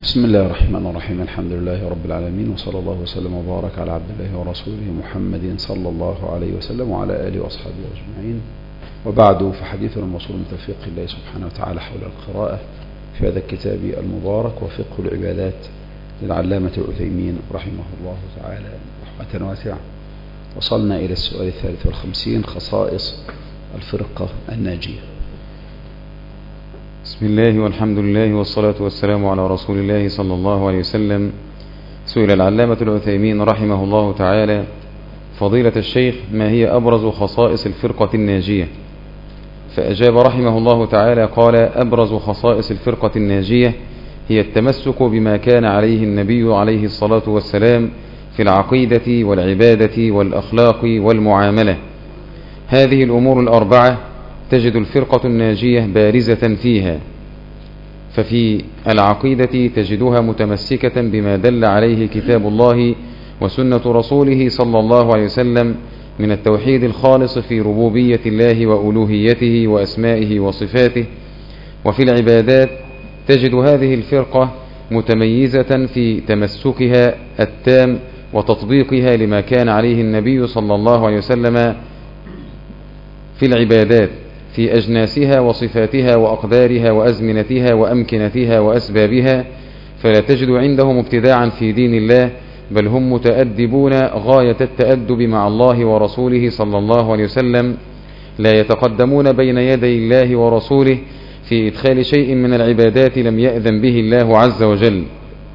بسم الله الرحمن الرحيم. الحمد لله رب العالمين، وصلى الله وسلم وبارك على عبد الله ورسوله محمد صلى الله عليه وسلم وعلى آله وأصحابه أجمعين. وبعد، فحديثنا موصول من توفيق الله سبحانه وتعالى حول القراءة في هذا الكتاب المبارك وفقه العبادات للعلامة العثيمين رحمه الله تعالى رحمة واسعة. وصلنا إلى السؤال 53: خصائص الفرقة الناجية. بسم الله والحمد لله والصلاة والسلام على رسول الله صلى الله عليه وسلم. سئل العلامة العثيمين رحمه الله تعالى: فضيلة الشيخ، ما هي أبرز خصائص الفرقة الناجية؟ فأجاب رحمه الله تعالى قال: أبرز خصائص الفرقة الناجية هي التمسك بما كان عليه النبي عليه الصلاة والسلام في العقيدة والعبادة والأخلاق والمعاملة. هذه الأمور الأربعة تجد الفرقة الناجية بارزة فيها. ففي العقيدة تجدها متمسكة بما دل عليه كتاب الله وسنة رسوله صلى الله عليه وسلم من التوحيد الخالص في ربوبية الله وألوهيته وأسمائه وصفاته. وفي العبادات تجد هذه الفرقة متميزة في تمسكها التام وتطبيقها لما كان عليه النبي صلى الله عليه وسلم في العبادات في أجناسها وصفاتها وأقدارها وأزمنتها وأمكنتها وأسبابها. فلا تجد عندهم ابتداعا في دين الله، بل هم متأدبون غاية التأدب مع الله ورسوله صلى الله عليه وسلم، لا يتقدمون بين يدي الله ورسوله في إدخال شيء من العبادات لم يأذن به الله عز وجل.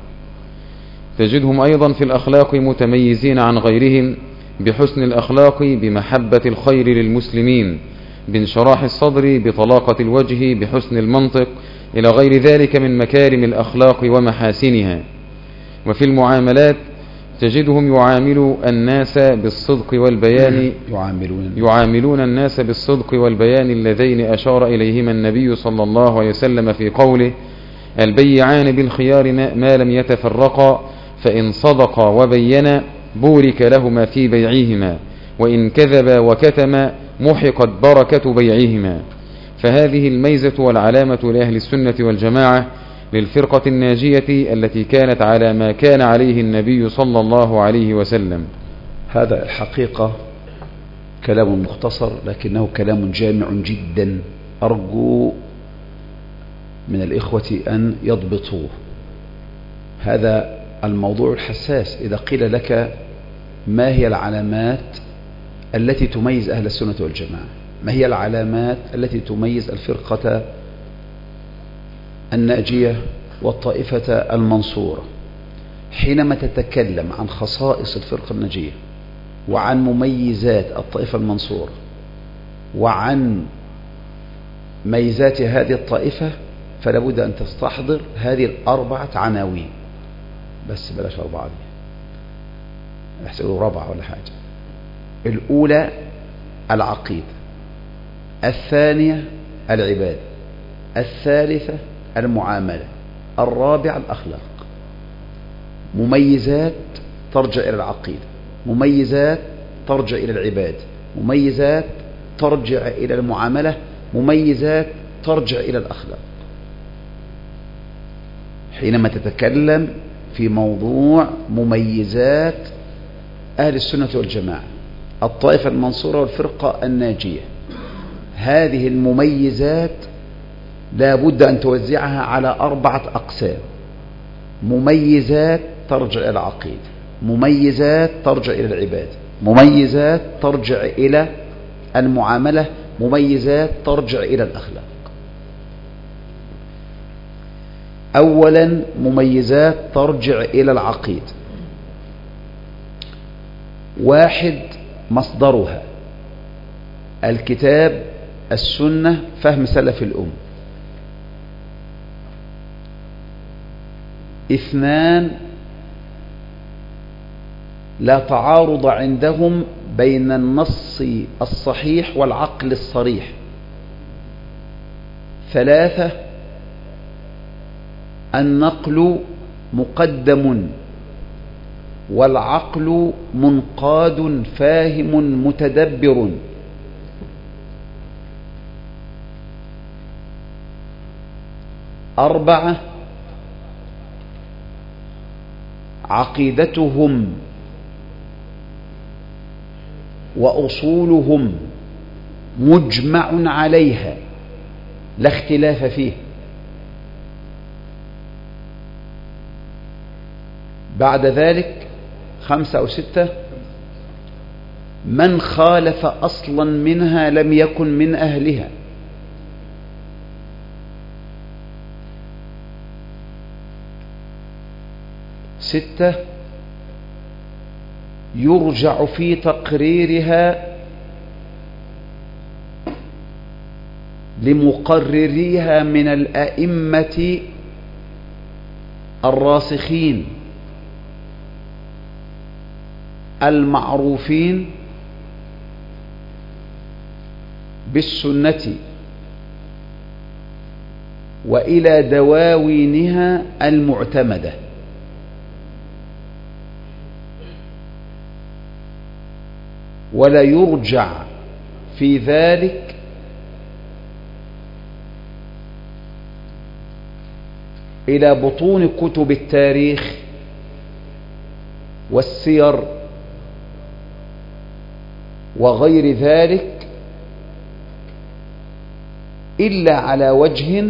تجدهم أيضا في الأخلاق متميزين عن غيرهم بحسن الأخلاق، بمحبة الخير للمسلمين، بانشراح الصدر، بطلاقة الوجه، بحسن المنطق، إلى غير ذلك من مكارم الأخلاق ومحاسنها. وفي المعاملات تجدهم يعاملون الناس بالصدق والبيان اللذين أشار إليهما النبي صلى الله عليه وسلم في قوله: البيعان بالخيار ما لم يتفرقا، فإن صدقا وبينا بورك لهما في بيعهما، وإن كذبا وكتما محقت بركة بيعهما. فهذه الميزة والعلامة لأهل السنة والجماعة للفرقة الناجية التي كانت على ما كان عليه النبي صلى الله عليه وسلم. هذا الحقيقة كلام مختصر، لكنه كلام جامع جدا، أرجو من الإخوة أن يضبطوه. هذا الموضوع الحساس. إذا قيل لك ما هي العلامات التي تميز أهل السنة والجماعة، ما هي العلامات التي تميز الفرقة الناجية والطائفة المنصورة، حينما تتكلم عن خصائص الفرقة الناجية وعن مميزات الطائفة المنصورة وعن ميزات هذه الطائفة، فلا بد أن تستحضر هذه الأربعة عناوين. بس بلاش أربعة دي، يحسبوا رابعة ولا حاجة. الأولى العقيدة، الثانية العبادة، الثالثة المعاملة، الرابعة الأخلاق. مميزات ترجع إلى العقيدة، مميزات ترجع إلى العبادة، مميزات ترجع إلى المعاملة، مميزات ترجع إلى الأخلاق. حينما تتكلم في موضوع مميزات أهل السنة والجماعة، الطائفة المنصورة والفرقة الناجية، هذه المميزات لا بد أن توزعها على أربعة أقسام. مميزات ترجع إلى العقيدة، مميزات ترجع إلى العبادة، مميزات ترجع إلى المعاملة، مميزات ترجع إلى الأخلاق. أولا، مميزات ترجع إلى العقيدة. واحد، مصدرها الكتاب السنة فهم سلف الأمة. اثنان، لا تعارض عندهم بين النص الصحيح والعقل الصريح. ثلاثة، النقل مقدم والعقل منقاد فاهم متدبر. أربعة، عقيدتهم وأصولهم مجمع عليها لا اختلاف فيه. بعد ذلك 5 أو 6 من خالف أصلا منها لم يكن من أهلها. 6 يرجع في تقريرها لمقرريها من الأئمة الراسخين المعروفين بالسنة وإلى دواوينها المعتمدة. ولا يرجع في ذلك إلى بطون كتب التاريخ والسير وغير ذلك إلا على وجه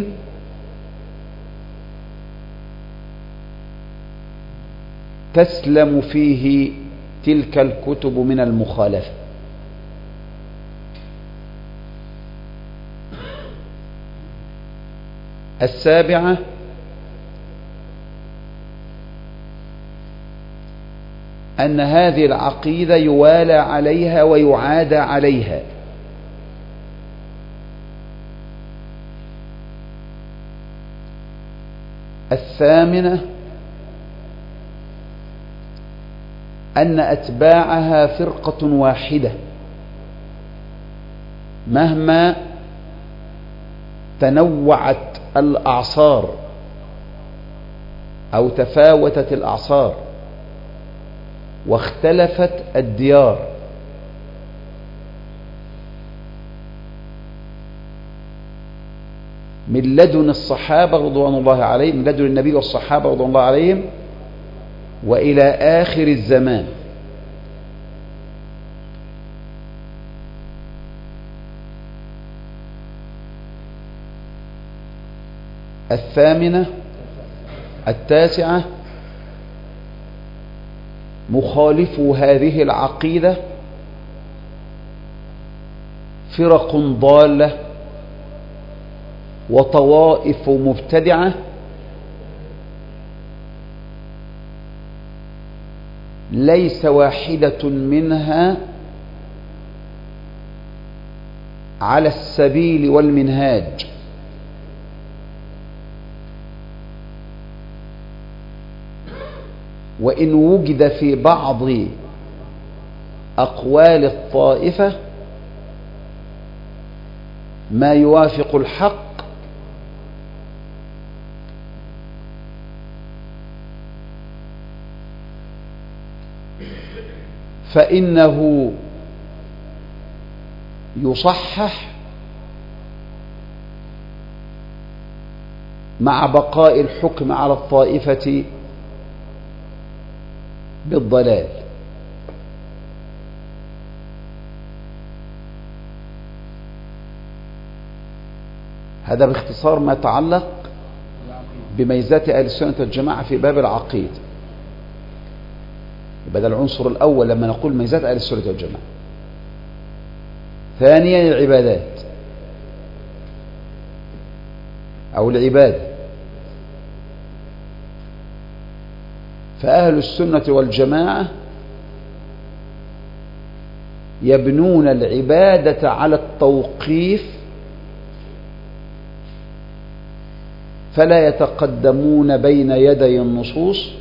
تسلم فيه تلك الكتب من المخالفة. السابعة أن هذه العقيدة يوالى عليها ويعادى عليها. الثامنة أن أتباعها فرقة واحدة مهما تنوعت الأعصار أو تفاوتت الأعصار واختلفت الديار. من لدن الصحابة رضوان الله عليهم، من لدن النبي والصحابة رضوان الله عليهم وإلى آخر الزمان. الثامنة التاسعة مخالفو هذه العقيدة فرق ضالة وطوائف مبتدعة ليس واحدة منها على السبيل والمنهاج، وإن وجد في بعض أقوال الطائفة ما يوافق الحق فإنه يصحح مع بقاء الحكم على الطائفة بالضلال. هذا باختصار ما يتعلق بميزات أهل السنة والجماعة في باب العقيدة. يبقى ده العنصر الأول لما نقول ميزات أهل السنة والجماعة. ثانيا العبادات أو العبادة. فأهل السنة والجماعة يبنون العبادة على التوقيف فلا يتقدمون بين يدي النصوص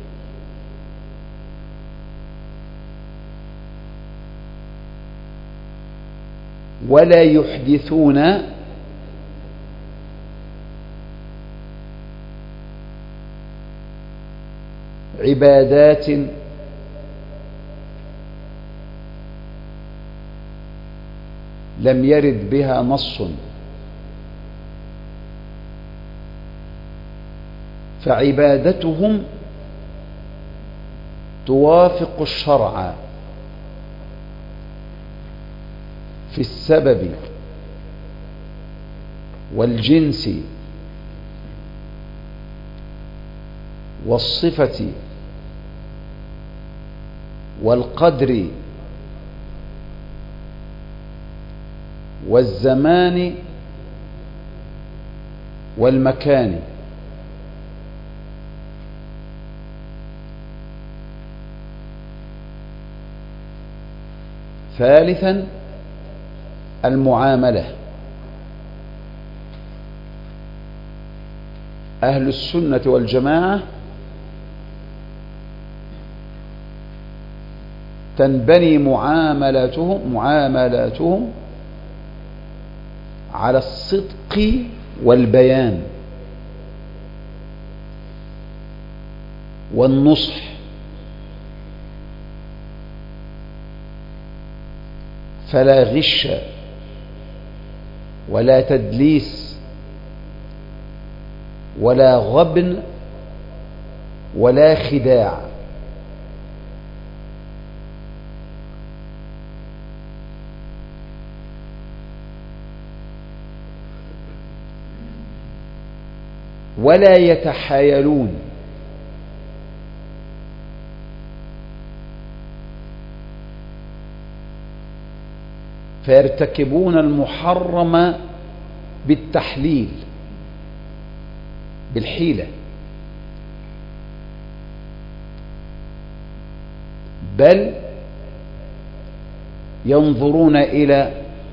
ولا يحدثون عبادات لم يرد بها نص، فعبادتهم توافق الشرع في السبب والجنس والصفة والقدر والزمان والمكان. ثالثا المعاملة. أهل السنة والجماعة تنبني معاملاتهم على الصدق والبيان والنصح فلا غش ولا تدليس ولا غبن ولا خداع. ولا يتحايلون فيرتكبون المحرم بالتحليل بالحيلة، بل ينظرون إلى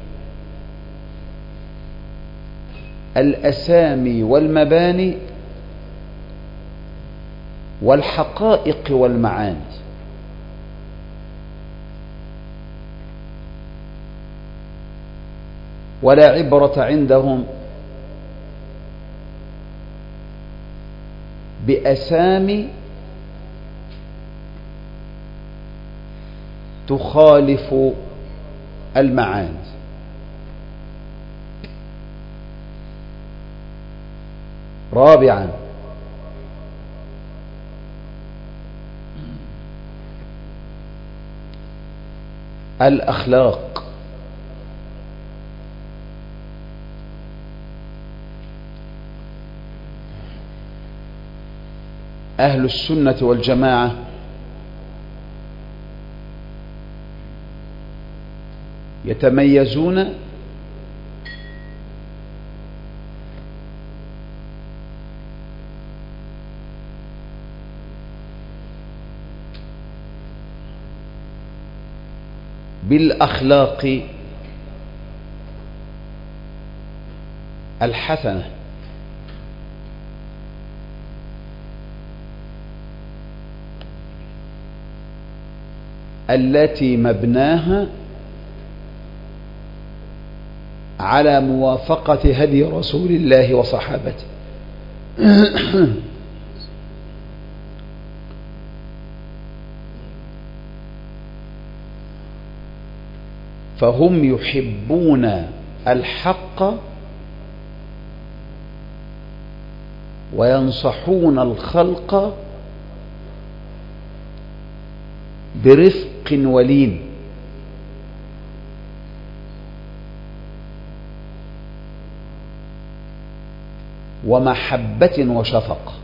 الأسامي والمباني والحقائق والمعاني. ولا عبرة عندهم بأسامي تخالف المعاني. رابعا الأخلاق. أهل السنة والجماعة يتميزون بالأخلاق الحسنة التي مبناها على موافقة هدي رسول الله وصحابته. فهم يحبون الحق وينصحون الخلق برفق ولين ومحبة وشفقة.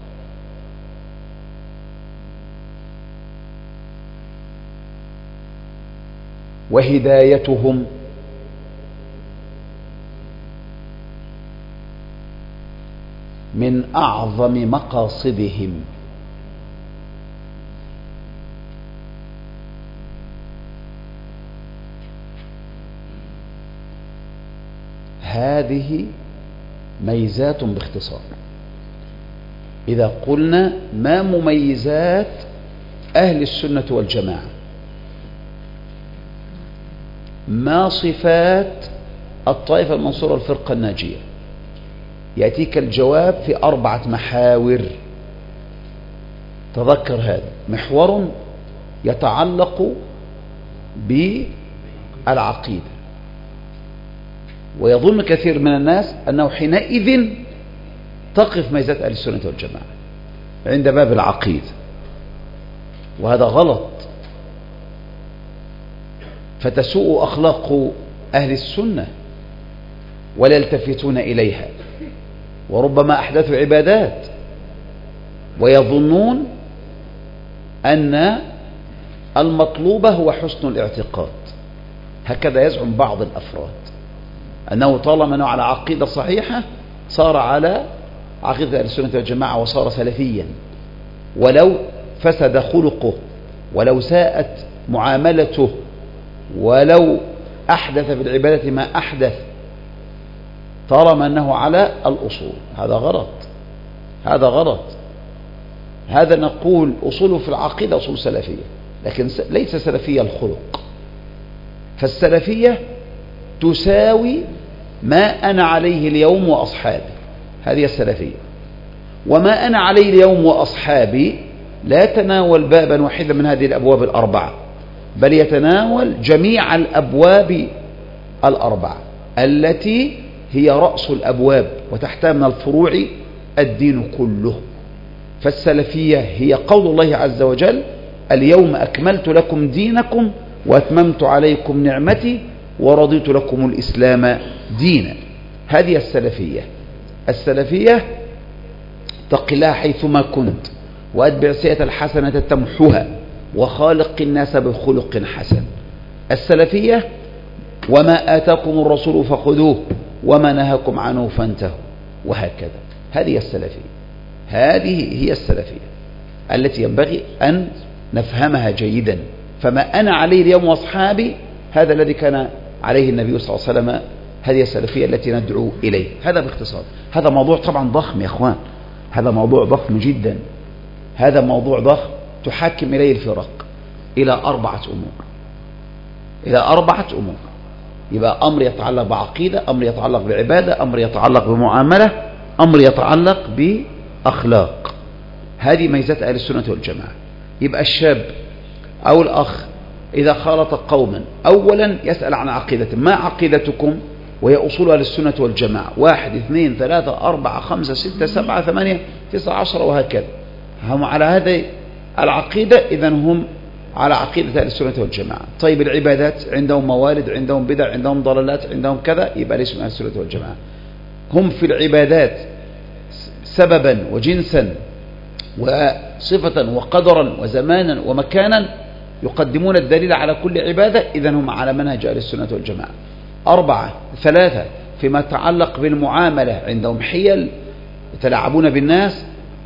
وهدايتهم من أعظم مقاصدهم. هذه ميزات باختصار. إذا قلنا ما مميزات أهل السنة والجماعة، ما صفات الطائفة المنصورة الفرقة الناجية، يأتيك الجواب في 4 محاور. تذكر هذا: محور يتعلق بالعقيدة، ويظن كثير من الناس أنه حينئذ تقف ميزات أهل السنة والجماعة عند باب العقيدة. وهذا غلط. فتسوء أخلاق أهل السنة ولا يلتفتون إليها، وربما أحدثوا عبادات ويظنون أن المطلوب هو حسن الاعتقاد. هكذا يزعم بعض الأفراد أنه طالما أنه على عقيدة صحيحة صار على عقيدة أهل السنة والجماعة وصار سلفيا، ولو فسد خلقه ولو ساءت معاملته ولو أحدث بالعبادة ما أحدث طالما أنه على الأصول. هذا غلط، هذا غلط. هذا نقول أصوله في العقيدة أصول سلفية، لكن ليس سلفية الخلق. فالسلفية تساوي ما أنا عليه اليوم وأصحابي، هذه السلفية. وما أنا عليه اليوم وأصحابي لا يتناول بابا واحدا من هذه الأبواب الأربعة، بل يتناول جميع الأبواب الأربعة التي هي رأس الأبواب وتحتها من الفروع الدين كله. فالسلفية هي قول الله عز وجل: اليوم أكملت لكم دينكم وأتممت عليكم نعمتي ورضيت لكم الإسلام دينا. هذه السلفية. السلفية: اتق الله حيثما كنت وأتبع السيئة الحسنة تمحها وخالق الناس بخلق حسن. السلفية: وما آتاكم الرسول فخذوه وما نهاكم عنه فانتهوا، وهكذا. هذه السلفية، هذه هي السلفية التي ينبغي أن نفهمها جيدا. فما أنا عليه اليوم وأصحابي هذا الذي كان عليه النبي صلى الله عليه وسلم، هذه السلفية التي ندعو إليه. هذا باختصار. هذا موضوع طبعا ضخم يا أخوان، هذا موضوع ضخم جدا، هذا موضوع ضخم تحاكم إليه الفرق إلى 4 أمور، إلى 4 أمور. يبقى أمر يتعلق بعقيدة، أمر يتعلق بعبادة، أمر يتعلق بمعاملة، أمر يتعلق بأخلاق. هذه ميزات أهل السنة والجماعة. يبقى الشاب أو الأخ إذا خالط قوما أولا يسأل عن عقيدة: ما عقيدتكم؟ وهي أصول أهل السنة والجماعة 1 2 3 4 5 6 7 8 9 10 وهكذا. هم على هذه العقيدة، إذن هم على عقيدة أهل السنة والجماعة. طيب العبادات عندهم موالد، عندهم بدع، عندهم ضلالات، عندهم كذا، يبقى ليسوا من أهل السنة والجماعة. هم في العبادات سببا وجنسا وصفة وقدرا وزمانا ومكانا يقدمون الدليل على كل عبادة، إذن هم على منهج أهل السنة والجماعة. 3 فيما يتعلق بالمعاملة عندهم حيل يتلاعبون بالناس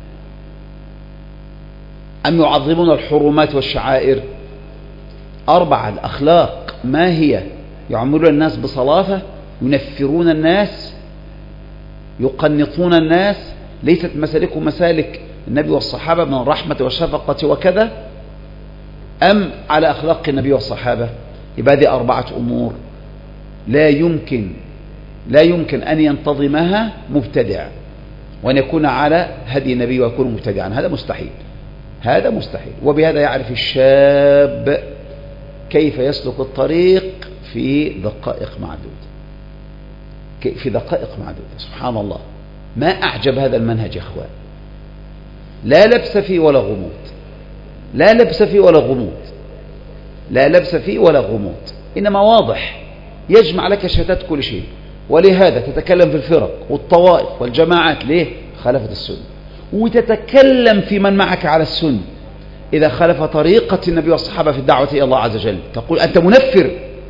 أم يعظمون الحرمات والشعائر. 4 الأخلاق ما هي؟ يعاملون الناس بصلافة، ينفرون الناس، يقنطون الناس، ليست مسالكهم مسالك النبي والصحابة من الرحمة والشفقة وكذا، أم على أخلاق النبي والصحابة. يبقى هذه 4 أمور لا يمكن أن ينتظمها مبتدع وأن يكون على هدي النبي ويكون مبتدعا. هذا مستحيل، هذا مستحيل. وبهذا يعرف الشاب كيف يسلك الطريق في دقائق معدودة، في دقائق معدودة. سبحان الله، ما أعجب هذا المنهج يا أخوان. لا لبس فيه ولا غموض، لا لبس فيه ولا غموض، لا لبس فيه ولا غموض، إنما واضح يجمع لك شتات كل شيء. ولهذا تتكلم في الفرق والطوائف والجماعات. ليه؟ خالفت السنة. وتتكلم في من معك على السنة إذا خالف طريقة النبي والصحابة في الدعوة إلى الله عز وجل، تقول أنت منفر،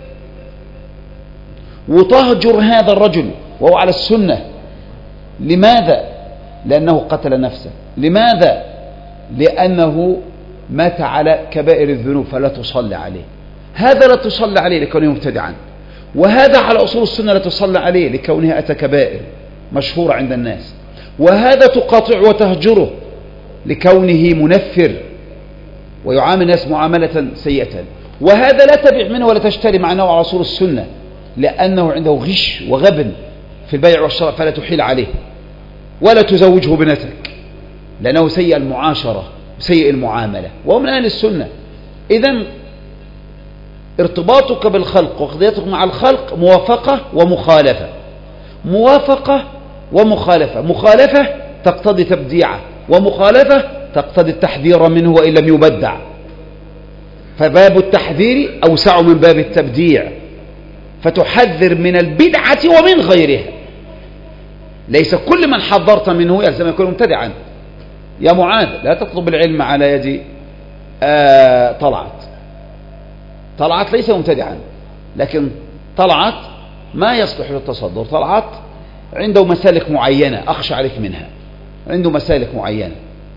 وتهجر هذا الرجل وهو على السنة. لماذا؟ لأنه قتل نفسه. لماذا؟ لأنه مات على كبائر الذنوب فلا تصلي عليه. هذا لا تصلي عليه لكونه مبتدعا، وهذا على أصول السنة لا تصلي عليه لكونه أتى كبائر مشهورة عند الناس، وهذا تقاطع وتهجره لكونه منفر ويعامل الناس معاملة سيئة، وهذا لا تبيع منه ولا تشتري معناه على أصول السنة لأنه عنده غش وغبن في البيع والشراء فلا تحيل عليه ولا تزوجه بنتك لأنه سيء المعاشرة سيء المعاملة وهو من أهل السنة. إذن ارتباطك بالخلق وقضيتك مع الخلق موافقة ومخالفة، موافقة ومخالفة. مخالفة تقتضي تبديعه، ومخالفة تقتضي التحذير منه وإن لم يبدع. فباب التحذير أوسع من باب التبديع، فتحذر من البدعة ومن غيرها. ليس كل من حذرت منه يلزم يكون مبتدعا. يا معاذ لا تطلب العلم على يد طلعت ليس مبتدعا، لكن طلعت ما يصلح للتصدر. طلعت عنده مسالك معينة أخشى عليك منها، عنده مسالك معينة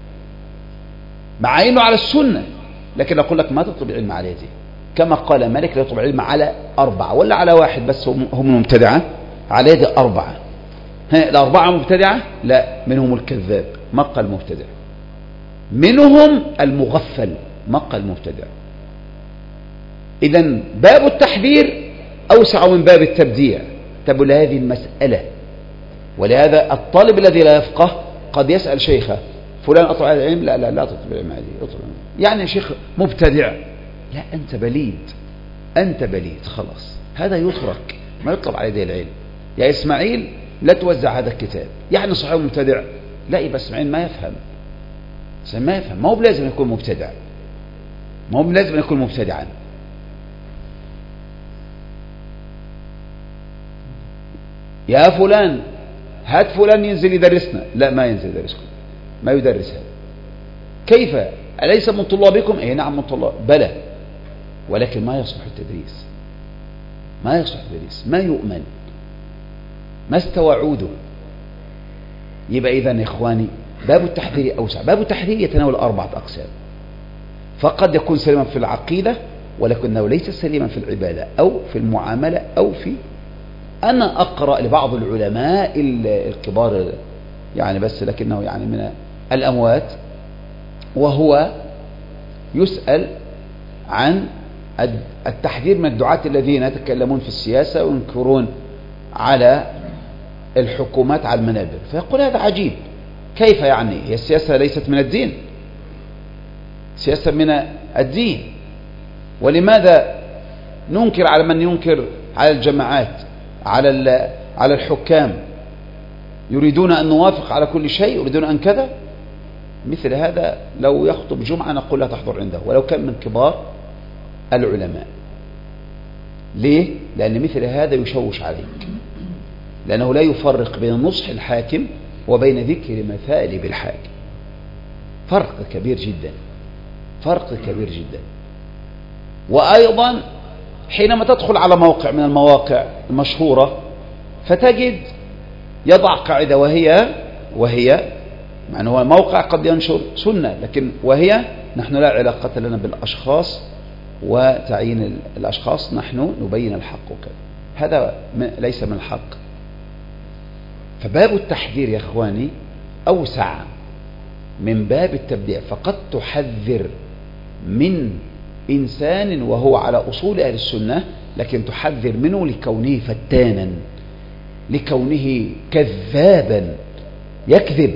مع أنه على السنة، لكن أقول لك ما تطلب العلم على يدي، كما قال مالك لا يطلب العلم على 4 ولا على 1 بس هم المبتدعة، على يد 4. ال4 مبتدعة؟ لا، منهم الكذاب مقى المبتدع، منهم المغفل مقى المبتدع. إذن باب التحذير أوسع من باب التبديع. تبل هذه المسألة، ولهذا الطالب الذي لا يفقه قد يسأل شيخه فلان أطلب على العلم؟ لا تطلب العلم عليه. يعني يا شيخ مبتدع. لا، أنت بليد خلاص، هذا يترك، ما يطلب على يدي العلم. يا إسماعيل لا توزع هذا الكتاب، يعني صحيح مبتدع؟ لا، يبقى إسماعيل ما يفهم، ما هو بلازم يكون مبتدع، ما هو بلازم يكون مبتدعا. يا فلان هات فلان ينزل يدرسنا. لا، ما ينزل يدرسكم، ما يدرس هذا. كيف؟ أليس من طلابكم؟ أي نعم من طلاب. بلى، ولكن ما يصلح التدريس، ما يؤمن، ما استوى عوده. يبقى إذن يا إخواني باب التحذير أوسع. باب التحذير يتناول 4 أقسام، فقد يكون سليما في العقيدة ولكنه ليس سليما في العبادة أو في المعاملة أو في. أنا أقرأ لبعض العلماء الكبار يعني، بس لكنه يعني من الأموات، وهو يسأل عن التحذير من الدعاة الذين يتكلمون في السياسة وينكرون على الحكومات على المنابر، فيقول هذا عجيب، كيف يعني؟ هي السياسة ليست من الدين؟ سياسة من الدين، ولماذا ننكر على من ينكر على الجماعات، على الحكام؟ يريدون أن نوافق على كل شيء، يريدون أن كذا. مثل هذا لو يخطب جمعة نقول لا تحضر عنده ولو كان من كبار العلماء. ليه؟ لأن مثل هذا يشوش عليك، لأنه لا يفرق بين نصح الحاكم وبين ذكر مثالب الحاكم. فرق كبير جدا. وأيضا حينما تدخل على موقع من المواقع المشهورة فتجد يضع قاعدة وهي مع أنه موقع قد ينشر سنة، لكن وهي نحن لا علاقة لنا بالأشخاص وتعيين الأشخاص، نحن نبين الحق وكذا. هذا ليس من الحق. فباب التحذير يا إخواني أوسع من باب التبديع، فقد تحذر من إنسان وهو على أصول أهل السنة، لكن تحذر منه لكونه فتانا، لكونه كذابا يكذب،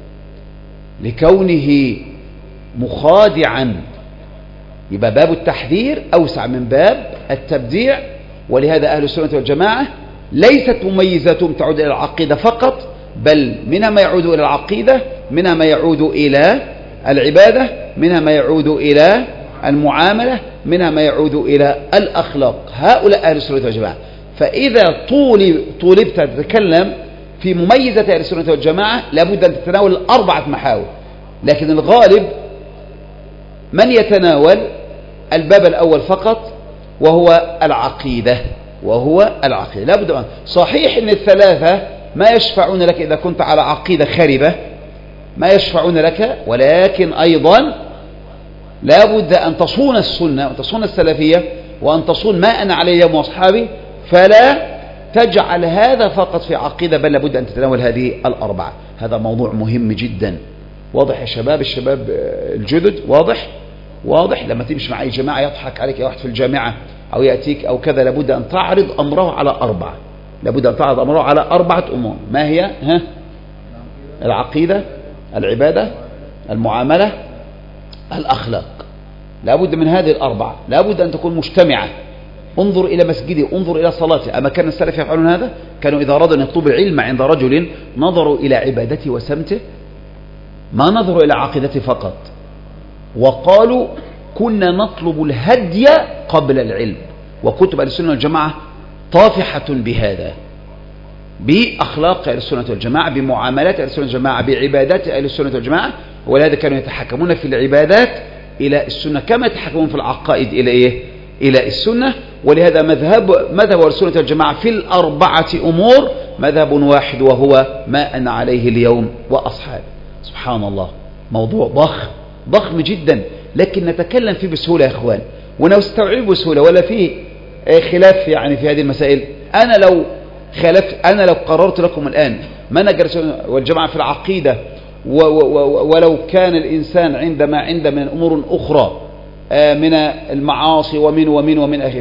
لكونه مخادعا. يبقى باب التحذير أوسع من باب التبديع. ولهذا أهل السنة والجماعة ليست مميزاتهم تعود إلى العقيدة فقط، بل منها ما يعود إلى العقيدة، منها ما يعود إلى العبادة، منها ما يعود إلى المعاملة، منها ما يعود إلى الأخلاق. هؤلاء أهل السنة والجماعة. فإذا طولبت تتكلم في مميزة أهل السنة والجماعة لابد أن تتناول 4 محاور، لكن الغالب من يتناول الباب الأول فقط وهو العقيدة. لابد صحيح أن ال3 ما يشفعون لك إذا كنت على عقيدة خربة، ما يشفعون لك، ولكن أيضا لابد أن تصون السنة وتصون السلفية وأن تصون ما أنا عليه اليوم وأصحابي، فلا تجعل هذا فقط في عقيدة، بل لابد أن تتناول هذه 4. هذا موضوع مهم جدا. واضح يا شباب؟ الشباب الجدد واضح. لما تمشي مع أي جماعة يضحك عليك يا واحد في الجامعة أو يأتيك أو كذا، لابد أن تعرض أمره على 4. لابد أن تعرض أمره على 4 أمور. ما هي؟ العقيدة، العبادة، المعاملة، الأخلاق. لابد من هذه 4. لابد أن تكون مجتمعة. انظر إلى مسجدي، انظر إلى صلاتي. أما كان السلف يفعلون هذا؟ كانوا إذا أرادوا أن يطلبوا العلم عند رجل نظروا إلى عبادته وسمته، ما نظروا إلى عقيدته فقط، وقالوا كنا نطلب الهدي قبل العلم، وكتب أهل السنة والجماعة طافحة بهذا، بأخلاق أهل السنة والجماعة، بمعاملات أهل السنة والجماعة، بعبادات أهل السنة والجماعة. ولهذا كانوا يتحكمون في العبادات إلى السنة كما يتحكمون في العقائد إلى إيه؟ إلى السنة. ولهذا مذهب أهل السنة والجماعة في الأربعة أمور مذهب واحد، وهو ما أنا عليه اليوم وأصحابي. سبحان الله، موضوع ضخم جدا، لكن نتكلم فيه بسهولة يا إخوان، ونستوعبه بسهولة، ولا فيه خلاف يعني في هذه المسائل. أنا لو قررت لكم الآن منهج السنة والجماعة في العقيدة، ولو كان الإنسان عند من أمور أخرى من المعاصي ومن أخي،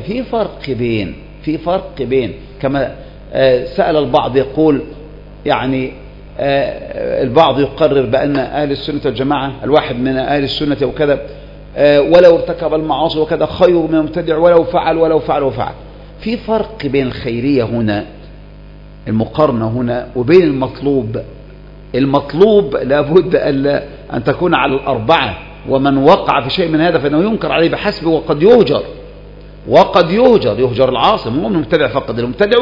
في فرق بين كما سأل البعض يقول يعني البعض يقرر بأن أهل السنة والجماعة الواحد من أهل السنة وكذا ولو ارتكب المعاصي وكذا خير من المبتدع ولو فعل. في فرق بين الخيرية هنا، المقارنة هنا، وبين المطلوب لابد أن تكون على الأربعة، ومن وقع في شيء من هذا فإنه ينكر عليه بحسبه، وقد يهجر العاصي، مو المبتدع فقط،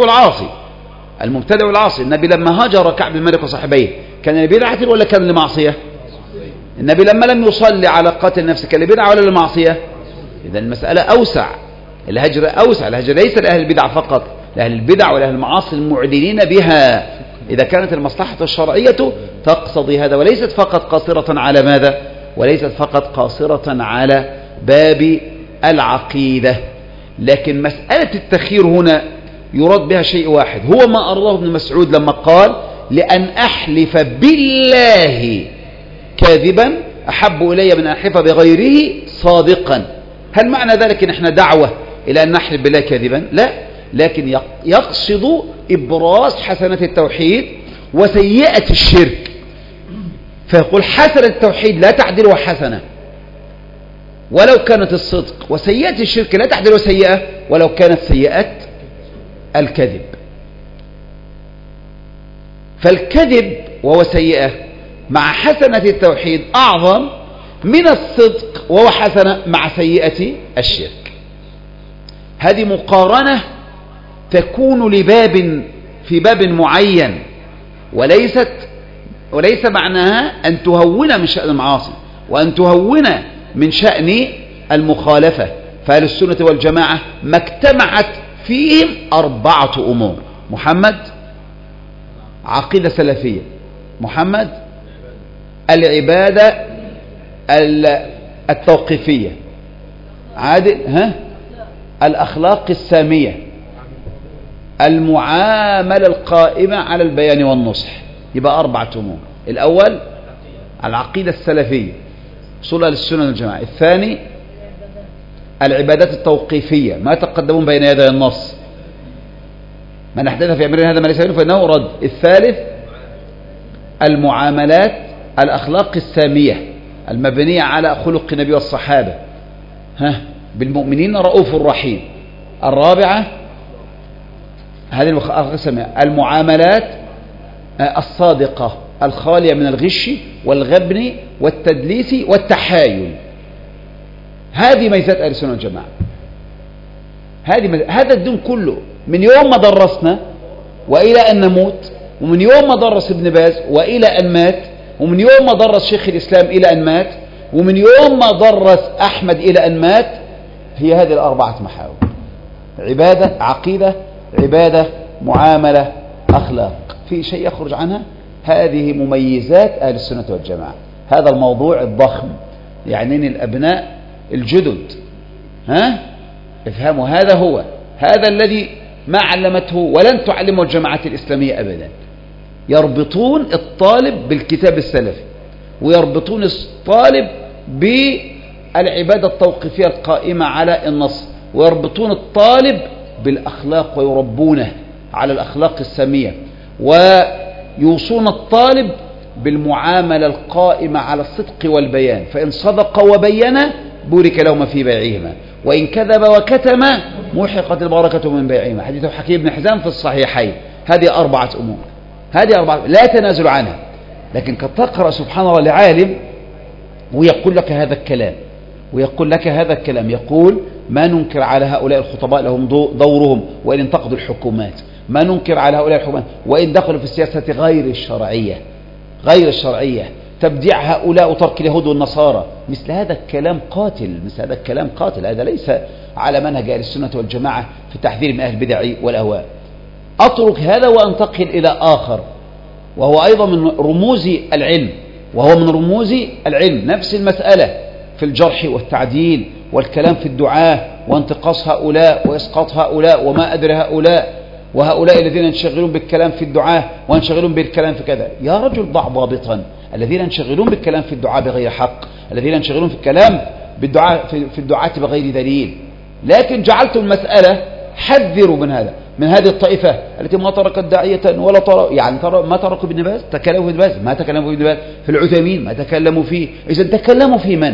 المبتدع والعاصي. النبي لما هاجر كعب بن مالك وصاحبيه كان لبدعة ولا كان لمعصية؟ النبي لما لم يصلي على قاتل النفس كان لبدعة ولا لمعصية؟ إذا المسألة أوسع، الهجر أوسع، الهجر ليس لأهل البدع فقط، لأهل البدع ولأهل المعاصي المعلنين بها، إذا كانت المصلحة الشرعية تقتضي هذا، وليست فقط قاصرة على ماذا؟ وليست فقط قاصرة على باب العقيدة. لكن مسألة التخيير هنا يراد بها شيء واحد، هو ما أرضاه ابن مسعود لما قال لأن أحلف بالله كاذبا أحب إلي من أن أحلف بغيره صادقا. هل معنى ذلك إن احنا دعوة إلى أن نحلف بالله كاذبا؟ لا، لكن يقصد إبراز حسنة التوحيد وسيئة الشرك، فيقول حسنة التوحيد لا تعدل حسنة ولو كانت الصدق، وسيئة الشرك لا تعدل سيئة ولو كانت سيئة الكذب. فالكذب وهو سيئة مع حسنة التوحيد أعظم من الصدق وهو حسنة مع سيئة الشرك. هذه مقارنة تكون في باب معين، وليس معناها أن تهون من شأن المعاصي وأن تهون من شأن المخالفة. فأهل السنة والجماعة ما اجتمعت فيهم 4 أمور: محمد، عقيدة سلفية، محمد، العبادة التوقيفية، عادل، الأخلاق السامية، المعاملة القائمة على البيان والنصح. يبقى 4 أمور. الأول العقيدة السلفية، أصول أهل السنة والجماعة. الثاني العبادات التوقيفية، ما تقدمون بين يدي النص، من أحدث في أمرنا هذا ما ليس منه فإنه رد. الثالث المعاملات الأخلاق السامية المبنية على خلق النبي والصحابة، بالمؤمنين رؤوف رحيم. الرابعة هذه الأخلاق السامية المعاملات الصادقة الخالية من الغش والغبن والتدليس والتحايل. هذه ميزات أهل السنة والجماعة. هذا الدين كله من يوم ما درسنا وإلى أن نموت، ومن يوم ما درس ابن باز وإلى أن مات، ومن يوم ما درس شيخ الإسلام إلى أن مات، ومن يوم ما درس أحمد إلى أن مات، هي هذه 4 محاور: عبادة، عقيدة، عبادة، معاملة، أخلاق. في شيء يخرج عنها؟ هذه مميزات أهل السنة والجماعة. هذا الموضوع الضخم يعنين الأبناء الجدد، افهموا، هذا الذي ما علمته ولن تعلمه الجماعات الإسلامية أبدا. يربطون الطالب بالكتاب السلفي، ويربطون الطالب بالعبادة التوقيفية القائمة على النص، ويربطون الطالب بالأخلاق ويربونه على الأخلاق السامية، ويوصون الطالب بالمعاملة القائمة على الصدق والبيان، فإن صدق وبين بورك لهما في بيعهما، وإن كذب وكتم محقت البركة من بيعهما. حديث حكيم بن حزام في الصحيحين. هذه 4 أمور، هذه 4 لا تنازل عنها. لكن قد تقرأ سبحان الله لعالم ويقول لك هذا الكلام ويقول لك هذا الكلام، يقول ما ننكر على هؤلاء الخطباء لهم دورهم وإن انتقدوا الحكومات، ما ننكر على هؤلاء الحكومات وإن دخلوا في السياسة غير الشرعية، تبديع هؤلاء وترك اليهود والنصارى. مثل هذا الكلام قاتل، هذا ليس على منهج أهل السنة والجماعة في التحذير من أهل البدع والأهواء. أترك هذا وأنتقل إلى آخر وهو أيضا من رموز العلم، نفس المسألة في الجرح والتعديل والكلام في الدعاة وانتقاص هؤلاء وإسقاط هؤلاء وما أدري هؤلاء، وهؤلاء الذين ينشغلون بالكلام في الدعاة وينشغلون بالكلام في كذا. يا رجل ضع ضابطا، الذين ينشغلون بالكلام في الدعاة بغير حق، الذين ينشغلون في الكلام في الدعاة بغير دليل. لكن جعلتم المسألة، حذروا من هذه الطائفة التي ما تركت داعية ولا ما تركوا ابن باز، تكلموا في ابن باز، ما تكلموا في ابن باز، في العثيمين ما تكلموا فيه. إذا تكلموا في من؟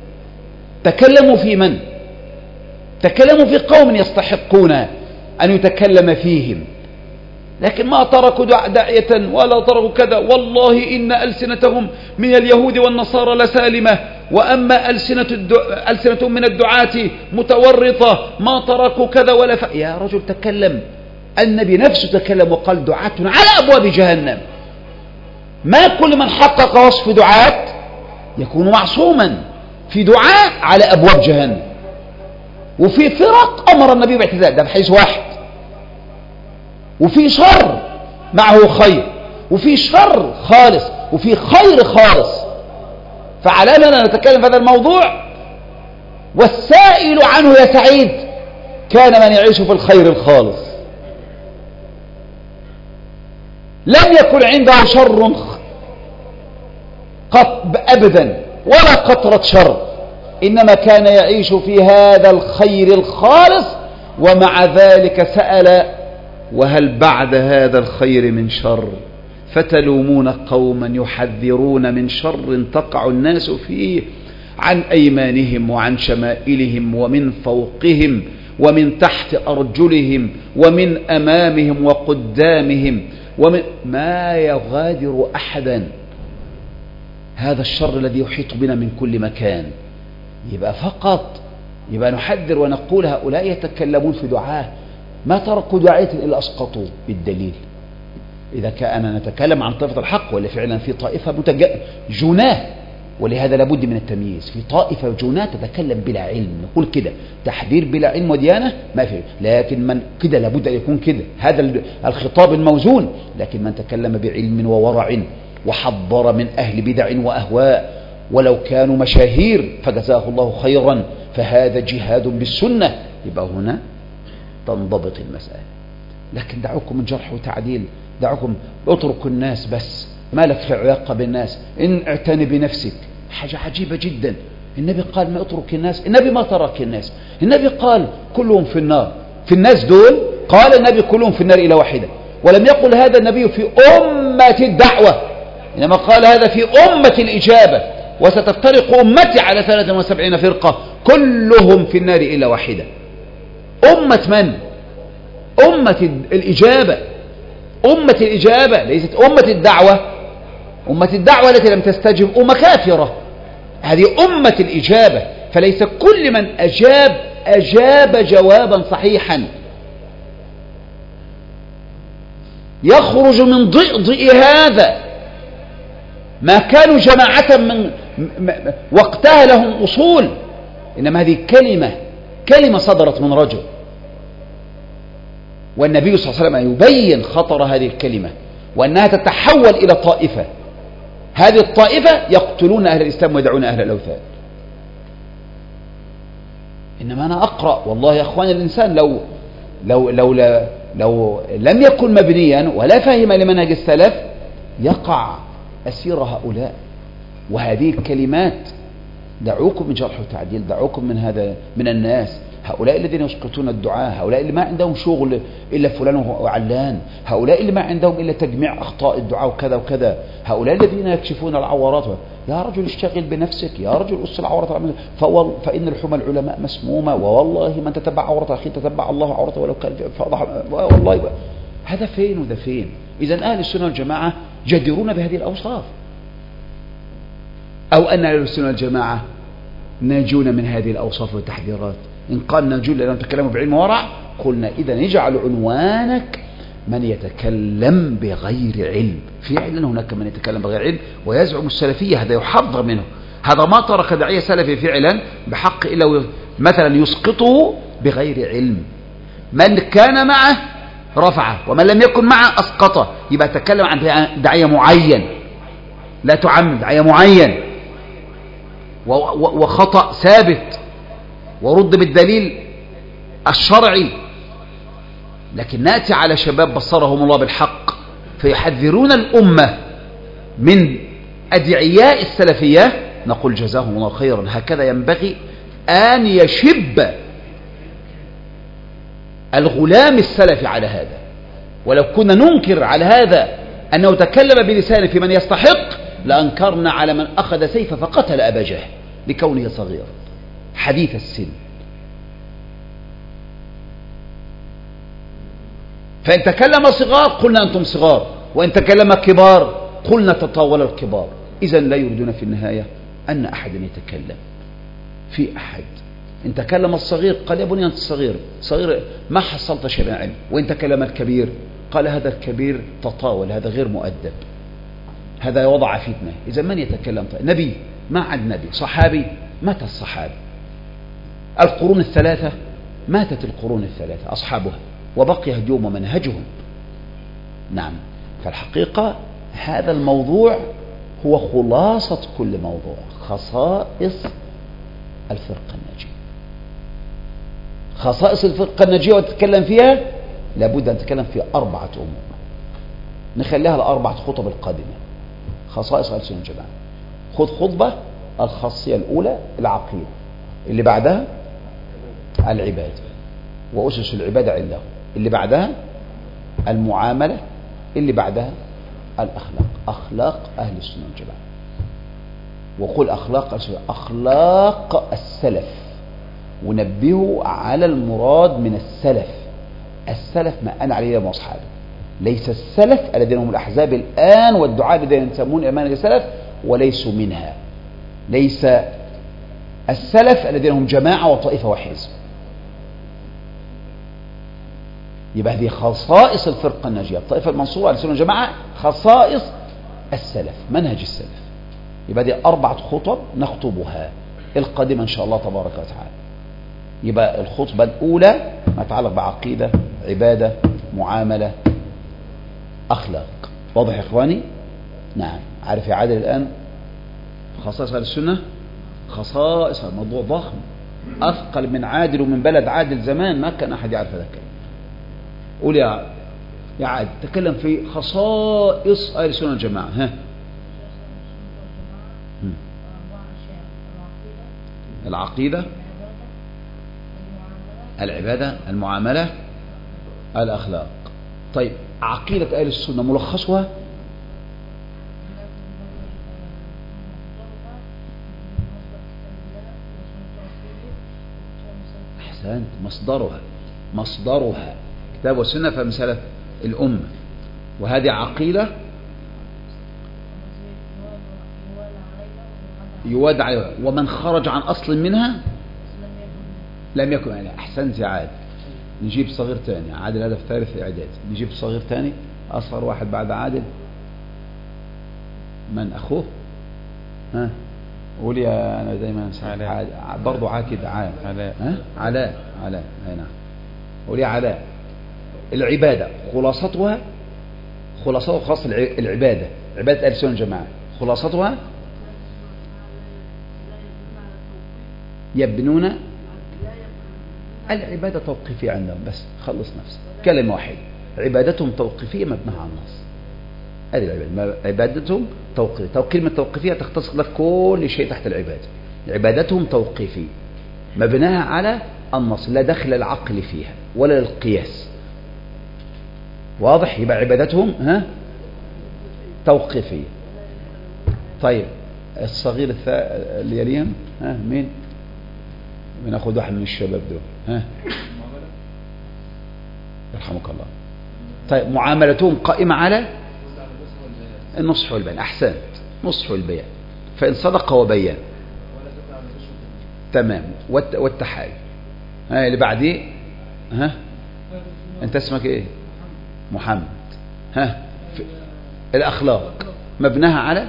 تكلموا في قوم يستحقون أن يتكلم فيهم، لكن ما تركوا داعية ولا تركوا كذا. والله إن ألسنتهم من اليهود والنصارى لسالمة، وأما ألسنتهم من الدعاة متورطة، ما تركوا كذا ولا يا رجل تكلم. النبي نفسه تكلم وقال دعاة على أبواب جهنم. ما كل من حقق وصف دعاة يكون معصوما، في دعاة على أبواب جهنم، وفي فرق أمر النبي باعتزال، ده بحيث واحد، وفي شر معه خير، وفي شر خالص، وفي خير خالص. فعلينا نتكلم في هذا الموضوع، والسائل عنه يا سعيد كان من يعيش في الخير الخالص، لم يكن عنده شر أبدا ولا قطرة شر، إنما كان يعيش في هذا الخير الخالص. ومع ذلك سأل وهل بعد هذا الخير من شر؟ فتلومون قوما يحذرون من شر تقع الناس فيه عن أيمانهم وعن شمائلهم ومن فوقهم ومن تحت أرجلهم ومن أمامهم وقدامهم ومن ما يغادر أحدا. هذا الشر الذي يحيط بنا من كل مكان. يبقى نحذر ونقول هؤلاء يتكلمون في دعاه، ما تركوا داعية إلا أسقطوا بالدليل. إذا كان نتكلم عن طائفة الحق، ولا فعلا في طائفة جناه، ولهذا لابد من التمييز. في طائفة جناه تتكلم بلا علم، نقول كده تحذير بلا علم وديانة ما في، لكن من كده لابد أن يكون كده، هذا الخطاب الموزون. لكن من تكلم بعلم وورع وحضر من أهل بدع وأهواء ولو كانوا مشاهير فجزاه الله خيرا، فهذا جهاد بالسنة. يبقى هنا تنضبط المسألة. لكن دعوكم من جرح وتعديل، دعوكم اتركوا الناس بس، ما لك في علاقة بالناس، إن اعتني بنفسك. حاجة عجيبة جدا. النبي قال ما اترك الناس، النبي ما ترك الناس، النبي قال كلهم في النار. في الناس دول قال النبي كلهم في النار إلى واحدة، ولم يقل هذا النبي في أمة الدعوة، إنما قال هذا في أمة الإجابة. وستفترق أمتي على 73 فرقة كلهم في النار إلا واحدة. أمة من؟ أمة الإجابة، أمة الإجابة، ليست أمة الدعوة. أمة الدعوة التي لم تستجب أمة كافرة، هذه أمة الإجابة. فليس كل من أجاب جوابا صحيحا يخرج من ضئضئ هذا. ما كانوا جماعة من وقتها لهم أصول، إنما هذه كلمة صدرت من رجل، والنبي صلى الله عليه وسلم يبين خطر هذه الكلمة وأنها تتحول إلى طائفة. هذه الطائفة يقتلون أهل الإسلام ويدعون أهل الأوثان. إنما أنا أقرأ والله يا أخوان، الإنسان لو لم يكن مبنيا ولا فاهم لمنهج السلف يقع أسير هؤلاء. وهذه الكلمات دعوكم من جرح وتعديل، دعوكم من الناس، هؤلاء الذين يسقطون الدعاء، هؤلاء اللي ما عندهم شغل إلا فلان وعلان، هؤلاء اللي ما عندهم إلا تجميع أخطاء الدعاء وكذا وكذا، هؤلاء الذين يكشفون العورات. يا رجل اشتغل بنفسك، يا رجل أصل العورات، فإن الحمى العلماء مسمومة، ووالله من تتبع عورة أخي تتبع الله عورته ولو كان فأضح. والله هذا فين وده فين؟ إذن أهل السنة والجماعة جديرون بهذه الأوصاف، أو أن أهل السنة والجماعة ناجون من هذه الأوصاف والتحذيرات. إن قال ناجون لأنهم تكلموا بعلم ورع، قلنا إذا يجعل عنوانك من يتكلم بغير علم. فعلا هناك من يتكلم بغير علم ويزعم السلفية، هذا يحذر منه. هذا ما ترك داعية سلفي فعلا بحق إلا مثلا يسقطه بغير علم. من كان معه رفعه ومن لم يكن معه أسقطه. يبقى تكلم عن داعية معين، لا تعمم داعية معين، وخطأ ثابت ورد بالدليل الشرعي. لكن نأتي على شباب بصرهم الله بالحق فيحذرون الأمة من أدعياء السلفية، نقول جزاهم الله خيرا. هكذا ينبغي أن يشب الغلام السلفي على هذا. ولو كنا ننكر على هذا أنه تكلم بلسانه في من يستحق لأنكرنا على من أخذ سيفه فقتل أبا جهل لكونه صغير حديث السن. فإن تكلم صغار قلنا أنتم صغار، وإن تكلم كبار قلنا تطاول الكبار. إذن لا يريدون في النهاية أن أحدا يتكلم في أحد. إن تكلم الصغير قال يا بني أنت صغير ما حصلت شيئا علم. وإن تكلم الكبير قال هذا الكبير تطاول، هذا غير مؤدب، هذا وضع فتنة. إذا من يتكلم؟ نبي ما عاد نبي، صحابي مات الصحابي، القرون الثلاثة ماتت القرون الثلاثة أصحابها وبقي هديهم ومنهجهم. نعم. فالحقيقة هذا الموضوع هو خلاصة كل موضوع، خصائص الفرقة الناجية. خصائص الفرقة الناجية وتتكلم فيها لابد أن تتكلم في 4 أمور، نخليها ل4 خطب القادمة. خصائص أهل السنة والجماعة. خذ خطبة. الخاصية الأولى العقيدة، اللي بعدها العبادة وأسس العبادة عندهم، اللي بعدها المعاملة، اللي بعدها الأخلاق. أخلاق أهل السنة والجماعة. وقل أخلاق السلف، ونبهوا على المراد من السلف. السلف ما أنا عليه وأصحابه، ليس السلف الذين هم الأحزاب الآن والدعاء الذين يسمون أمان السلف وليسوا منها. ليس السلف الذين هم جماعة وطائفة وحزب. يبقى هذه خصائص الفرقة الناجية، الطائفة المنصورة على السنة والجماعة، خصائص السلف، منهج السلف. يبقى دي 4 خطب نخطبها القادمة إن شاء الله تبارك وتعالى. يبقى الخطبة الأولى ما يتعلق بعقيدة، عبادة، معاملة، أخلاق. واضح يا إخواني؟ نعم. عارف يا عادل الآن خصائص أهل السنة؟ خصائص موضوع ضخم أثقل من عادل ومن بلد عادل زمان ما كان أحد يعرف هذا الكلام. قول يا عادل تكلم في خصائص أهل السنة والجماعة. ها. العقيدة، العبادة، المعاملة، الأخلاق. طيب عقيدة أهل السنة ملخصها أحسنت، مصدرها كتاب والسنة فمثالة الأمة. وهذه عقيدة يواد عليها، ومن خرج عن أصل منها لم يكن عليها. أحسنت يا عادل. نجيب صغير تاني. عادل هذا في ثالث إعداد. نجيب صغير تاني أصغر واحد بعد عادل. من أخوه؟ ها قول يا أنا دايما برضو عاكد علاء. ها علاء أي نعم. قول يا علاء. العبادة خلاصتها خلاص العبادة، عبادة أهل السنة والجماعة خلاصتها يبنون العبادة توقيفية عندهم. بس خلص نفسك كلمة واحدة، عبادتهم توقيفية مبناها على النص. هذه العبادة عبادتهم توقيفية. كلمة توقيفية تختصر لك كل شيء تحت العبادة. عبادتهم توقيفية مبناها على النص، لا دخل العقل فيها ولا القياس. واضح؟ يبقى عبادتهم توقيفية. طيب الصغير اللي يليهم مين؟ بناخد واحد من الشباب دول. يرحمك الله. طيب معاملتهم قائمة على النصح والبيان. أحسنت، نصح والبيان. فإن صدق وبين تمام. والتحايل. ها اللي بعديه. ها انت اسمك ايه؟ محمد. ها الأخلاق مبناها على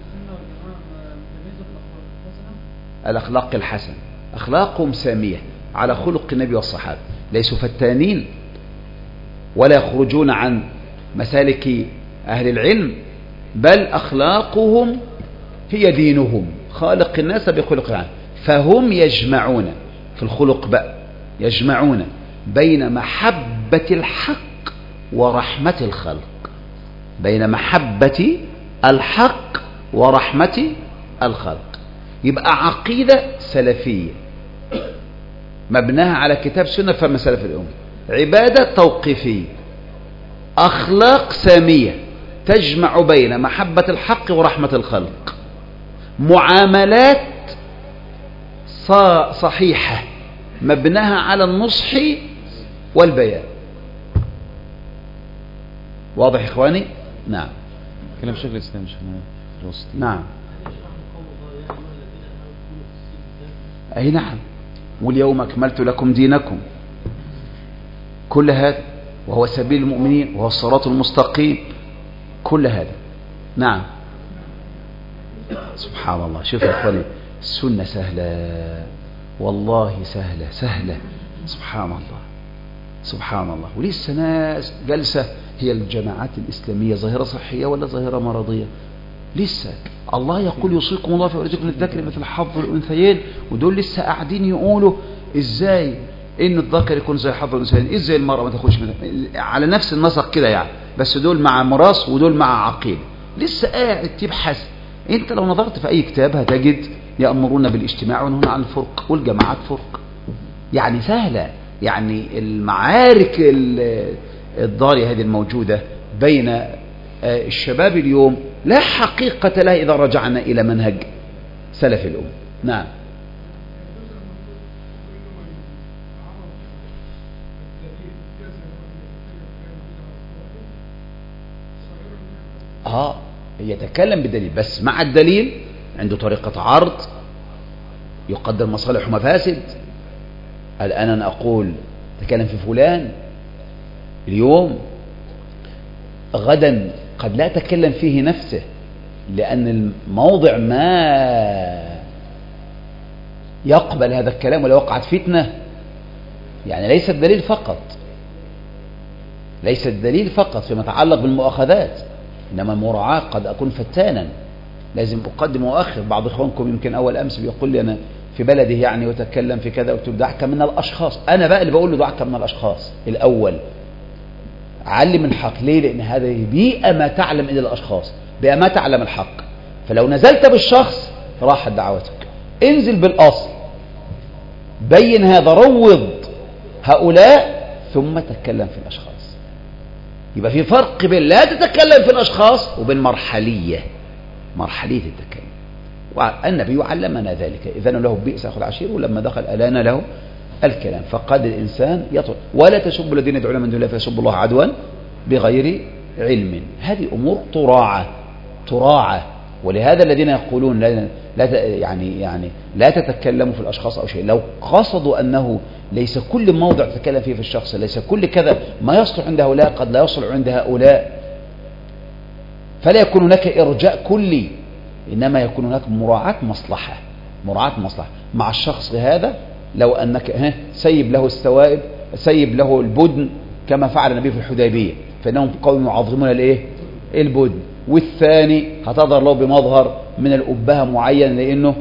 الأخلاق الحسنة، أخلاقهم سامية على خلق النبي والصحابة، ليسوا فتانين ولا يخرجون عن مسالك أهل العلم، بل أخلاقهم هي دينهم، خالق الناس بخلق عنه. فهم يجمعون في الخلق بقى، يجمعون بين محبة الحق ورحمة الخلق، بين محبة الحق ورحمة الخلق. يبقى عقيدة سلفية مبناها على كتاب سنة فهم سلف الأمة، عبادة توقيفية، أخلاق سامية تجمع بين محبة الحق ورحمة الخلق، معاملات صحيحة مبناها على النصح والبيان. واضح إخواني؟ نعم. كلام شيخ الإسلام في الوسط. نعم. أي نعم. واليوم أكملت لكم دينكم، كل هذا وهو سبيل المؤمنين وهو الصراط المستقيم، كل هذا. نعم. سبحان الله. شوف يا أخواني، السنة سهلة والله، سهلة سهلة. سبحان الله سبحان الله. ولسه ناس جلسة. هي الجماعات الإسلامية ظاهرة صحية ولا ظاهرة مرضية؟ لسه الله يقول يوصيكم الله في أولادكم للذكر مثل حظ الأنثيين، ودول لسه قاعدين يقولوا إزاي إن الذكر يكون زي حظ الأنثيين، إزاي المرأة ما تاخدش على نفس النسق كده يعني، بس دول مع ميراث ودول مع عقيدة. لسه قاعد تبحث. أنت لو نظرت في أي كتاب هتجد يأمرون بالاجتماع وينهون عن الفرق، والجماعات فرق. يعني سهلة. يعني المعارك الضارية هذه الموجودة بين الشباب اليوم لا حقيقة لها إذا رجعنا إلى منهج سلف الأمة. نعم. يتكلم بدليل، بس مع الدليل عنده طريقة عرض يقدر مصالح ومفاسد. الآن أنا أقول تكلم في فلان اليوم، غدا قد لا تكلم فيه نفسه، لأن الموضع ما يقبل هذا الكلام ولا وقعت فتنة. يعني ليس الدليل فقط، ليس الدليل فقط فيما يتعلق بالمؤاخذات، إنما المراعاة قد أكون فتانا، لازم أقدم وأخر. بعض إخوانكم يمكن أول أمس بيقول لي أنا في بلده يعني وتكلم في كذا، قلت له دعك من الأشخاص. أنا بقى اللي بقول له دعك من الأشخاص الأول، علم الحق. ليه؟ لأن هذه بيئة ما تعلم إلا الأشخاص، بيئة ما تعلم الحق. فلو نزلت بالشخص راحت دعوتك. انزل بالأصل، بين هذا، روض هؤلاء، ثم تتكلم في الأشخاص. يبقى في فرق بين لا تتكلم في الأشخاص وبين مرحلية التكلم. والنبي علمنا ذلك، إذن له بئس أخو العشير، ولما دخل ألان له الكلام. فقد الإنسان يطلب. ولا تسبوا الذين يدعون من دون الله فيسبوا الله عدوا بغير علم. هذه أمور تراعى. ولهذا الذين يقولون لا تتكلموا في الأشخاص أو شيء، لو قصدوا أنه ليس كل موضع تتكلم فيه في الشخص، ليس كل كذا ما يصلح عند هؤلاء قد لا يصلح عند هؤلاء، فلا يكون هناك إرجاء كلي، إنما يكون هناك مراعاة مصلحة مع الشخص هذا. لو أنك سيب له السوائب، سيب له البدن كما فعل النبي في الحديبية، فإنهم قوم يعظمون البدن. والثاني هتظهر له بمظهر من الأبهة معين لأنه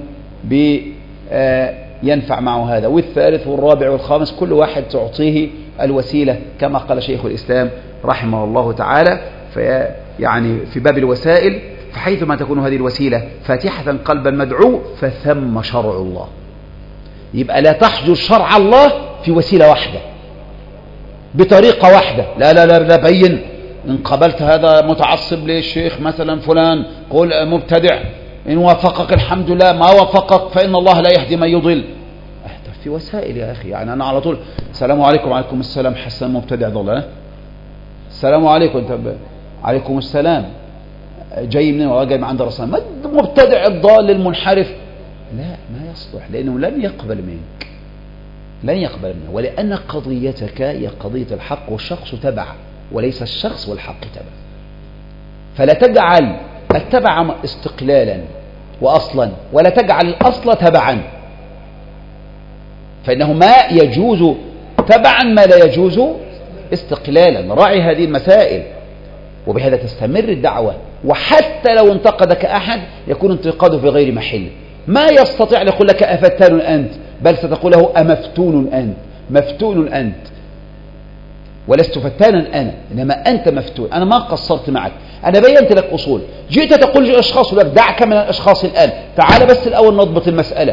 ينفع معه هذا. والثالث والرابع والخامس كل واحد تعطيه الوسيلة كما قال شيخ الإسلام رحمه الله تعالى. يعني في باب الوسائل، فحيثما تكون هذه الوسيلة فاتحة قلب المدعو فثم شرع الله. يبقى لا تحجر شرع الله في وسيلة واحدة بطريقة واحدة. لا بين. إن قبلت هذا متعصب للشيخ مثلا فلان قل مبتدع، إن وافقك الحمد لله، ما وافقك فإن الله لا يهدي من يضل. في وسائل يا أخي. يعني أنا على طول السلام عليكم. وعليكم السلام. حسن مبتدع ضل. السلام عليكم. عليكم السلام. جاي منين؟ والله جاي من عند رسول الله. مبتدع الضال المنحرف. لا، ما يصلح، لأنه لن يقبل منك، لن يقبل منه، ولأن قضيتك هي قضية الحق والشخص تبع، وليس الشخص والحق تبع. فلا تجعل التبع استقلالا وأصلا، ولا تجعل الأصل تبعا، فإنه ما يجوز تبعا ما لا يجوز استقلالا. راعي هذه المسائل، وبهذا تستمر الدعوة. وحتى لو انتقدك أحد يكون انتقاده في غير محل، ما يستطيع أن يقول لك أفتان أنت، بل ستقول له أمفتون أنت، مفتون أنت، ولست فتانا أنا، إنما أنت مفتون. أنا ما قصرت معك، أنا بينت لك أصول. جئت تقول للأشخاص لك دعك من الأشخاص الآن، تعال بس الأول نضبط المسألة،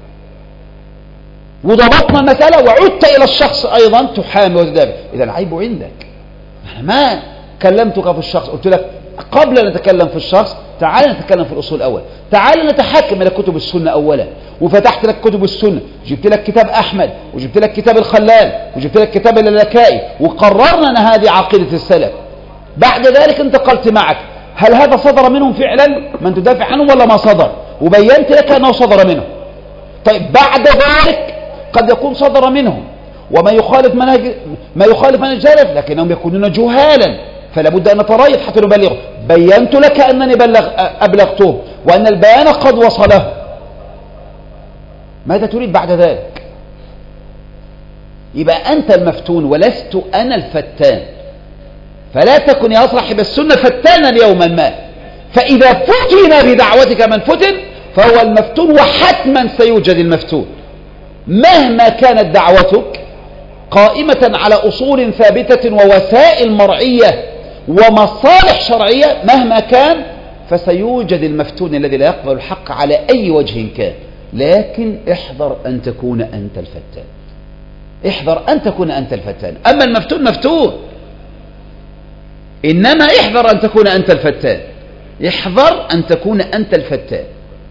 وضبطنا المسألة وعدت إلى الشخص أيضا تحامي وتدافع. إذا العيب عندك. أنا ما كلمتك في الشخص، قلت لك قبل أن نتكلم في الشخص تعال نتكلم في الأصول أول، تعال نتحكم إلى كتب السنة أولا. وفتحت لك كتب السنة، جبت لك كتاب أحمد، وجبت لك كتاب الخلال، وجبت لك كتاب اللالكائي، وقررنا أن هذه عقيدة السلف. بعد ذلك انتقلت معك، هل هذا صدر منهم فعلا من تدافع عنه ولا ما صدر؟ وبينت لك أنه صدر منه. طيب بعد ذلك قد يكون صدر منهم وما يخالف منهج سلف، لكنهم يكونون جهالا، فلا بد أن نتريث حتى نبلغه. بينت لك أنني أبلغته وأن البيان قد وصله. ماذا تريد بعد ذلك؟ يبقى أنت المفتون ولست أنا الفتان، فلا تكن يا صاحب السنة فتانا يوما ما. فإذا فتن بدعوتك من فتن فهو المفتون، وحتما سيوجد المفتون. مهما كانت دعوتك قائمة على أصول ثابتة ووسائل مرعية ومصالح شرعية، مهما كان فسيوجد المفتون الذي لا يقبل الحق على أي وجه كان. لكن احذر أن تكون أنت الفتان، احذر أن تكون أنت الفتان. أما المفتون مفتون، إنما احذر أن تكون أنت الفتان، احذر أن تكون أنت الفتان.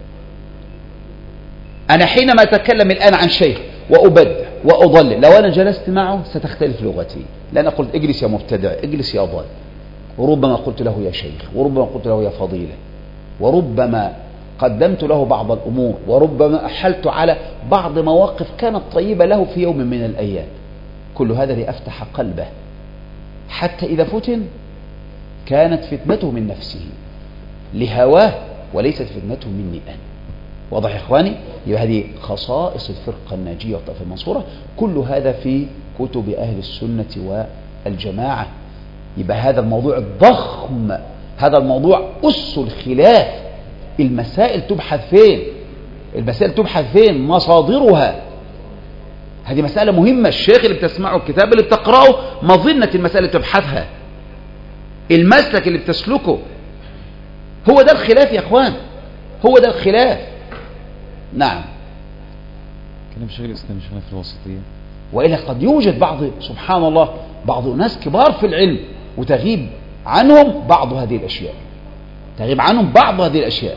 أنا حينما أتكلم الآن عن شيخ وأبدع وأضلل، لو أنا جلست معه ستختلف لغتي، لأن قلت اجلس يا مبتدع، اجلس يا ضال، وربما قلت له يا شيخ، وربما قلت له يا فضيلة، وربما قدمت له بعض الأمور، وربما أحلت على بعض مواقف كانت طيبة له في يوم من الأيام. كل هذا لأفتح قلبه، حتى إذا فتن كانت فتنته من نفسه لهواه، وليست فتنته مني أنا. واضح يا إخواني؟ يبقى هذه خصائص الفرقة الناجية والطائفة المنصورة. كل هذا في كتب أهل السنة والجماعة. يبقى هذا الموضوع الضخم، هذا الموضوع أس الخلاف. المسائل تبحث فين؟ المسائل تبحث فين؟ مصادرها. هذه مسألة مهمة. الشيخ اللي بتسمعه، الكتاب اللي بتقرأه، مظنة المسألة تبحثها، المسلك اللي بتسلكه، هو ده الخلاف يا إخوان، هو ده الخلاف. نعم. كلام شيخ الإسلام شيخنا في الوسطية. وإلا قد يوجد بعض، سبحان الله، بعض ناس كبار في العلم وتغيب عنهم بعض هذه الأشياء، تغيب عنهم بعض هذه الأشياء.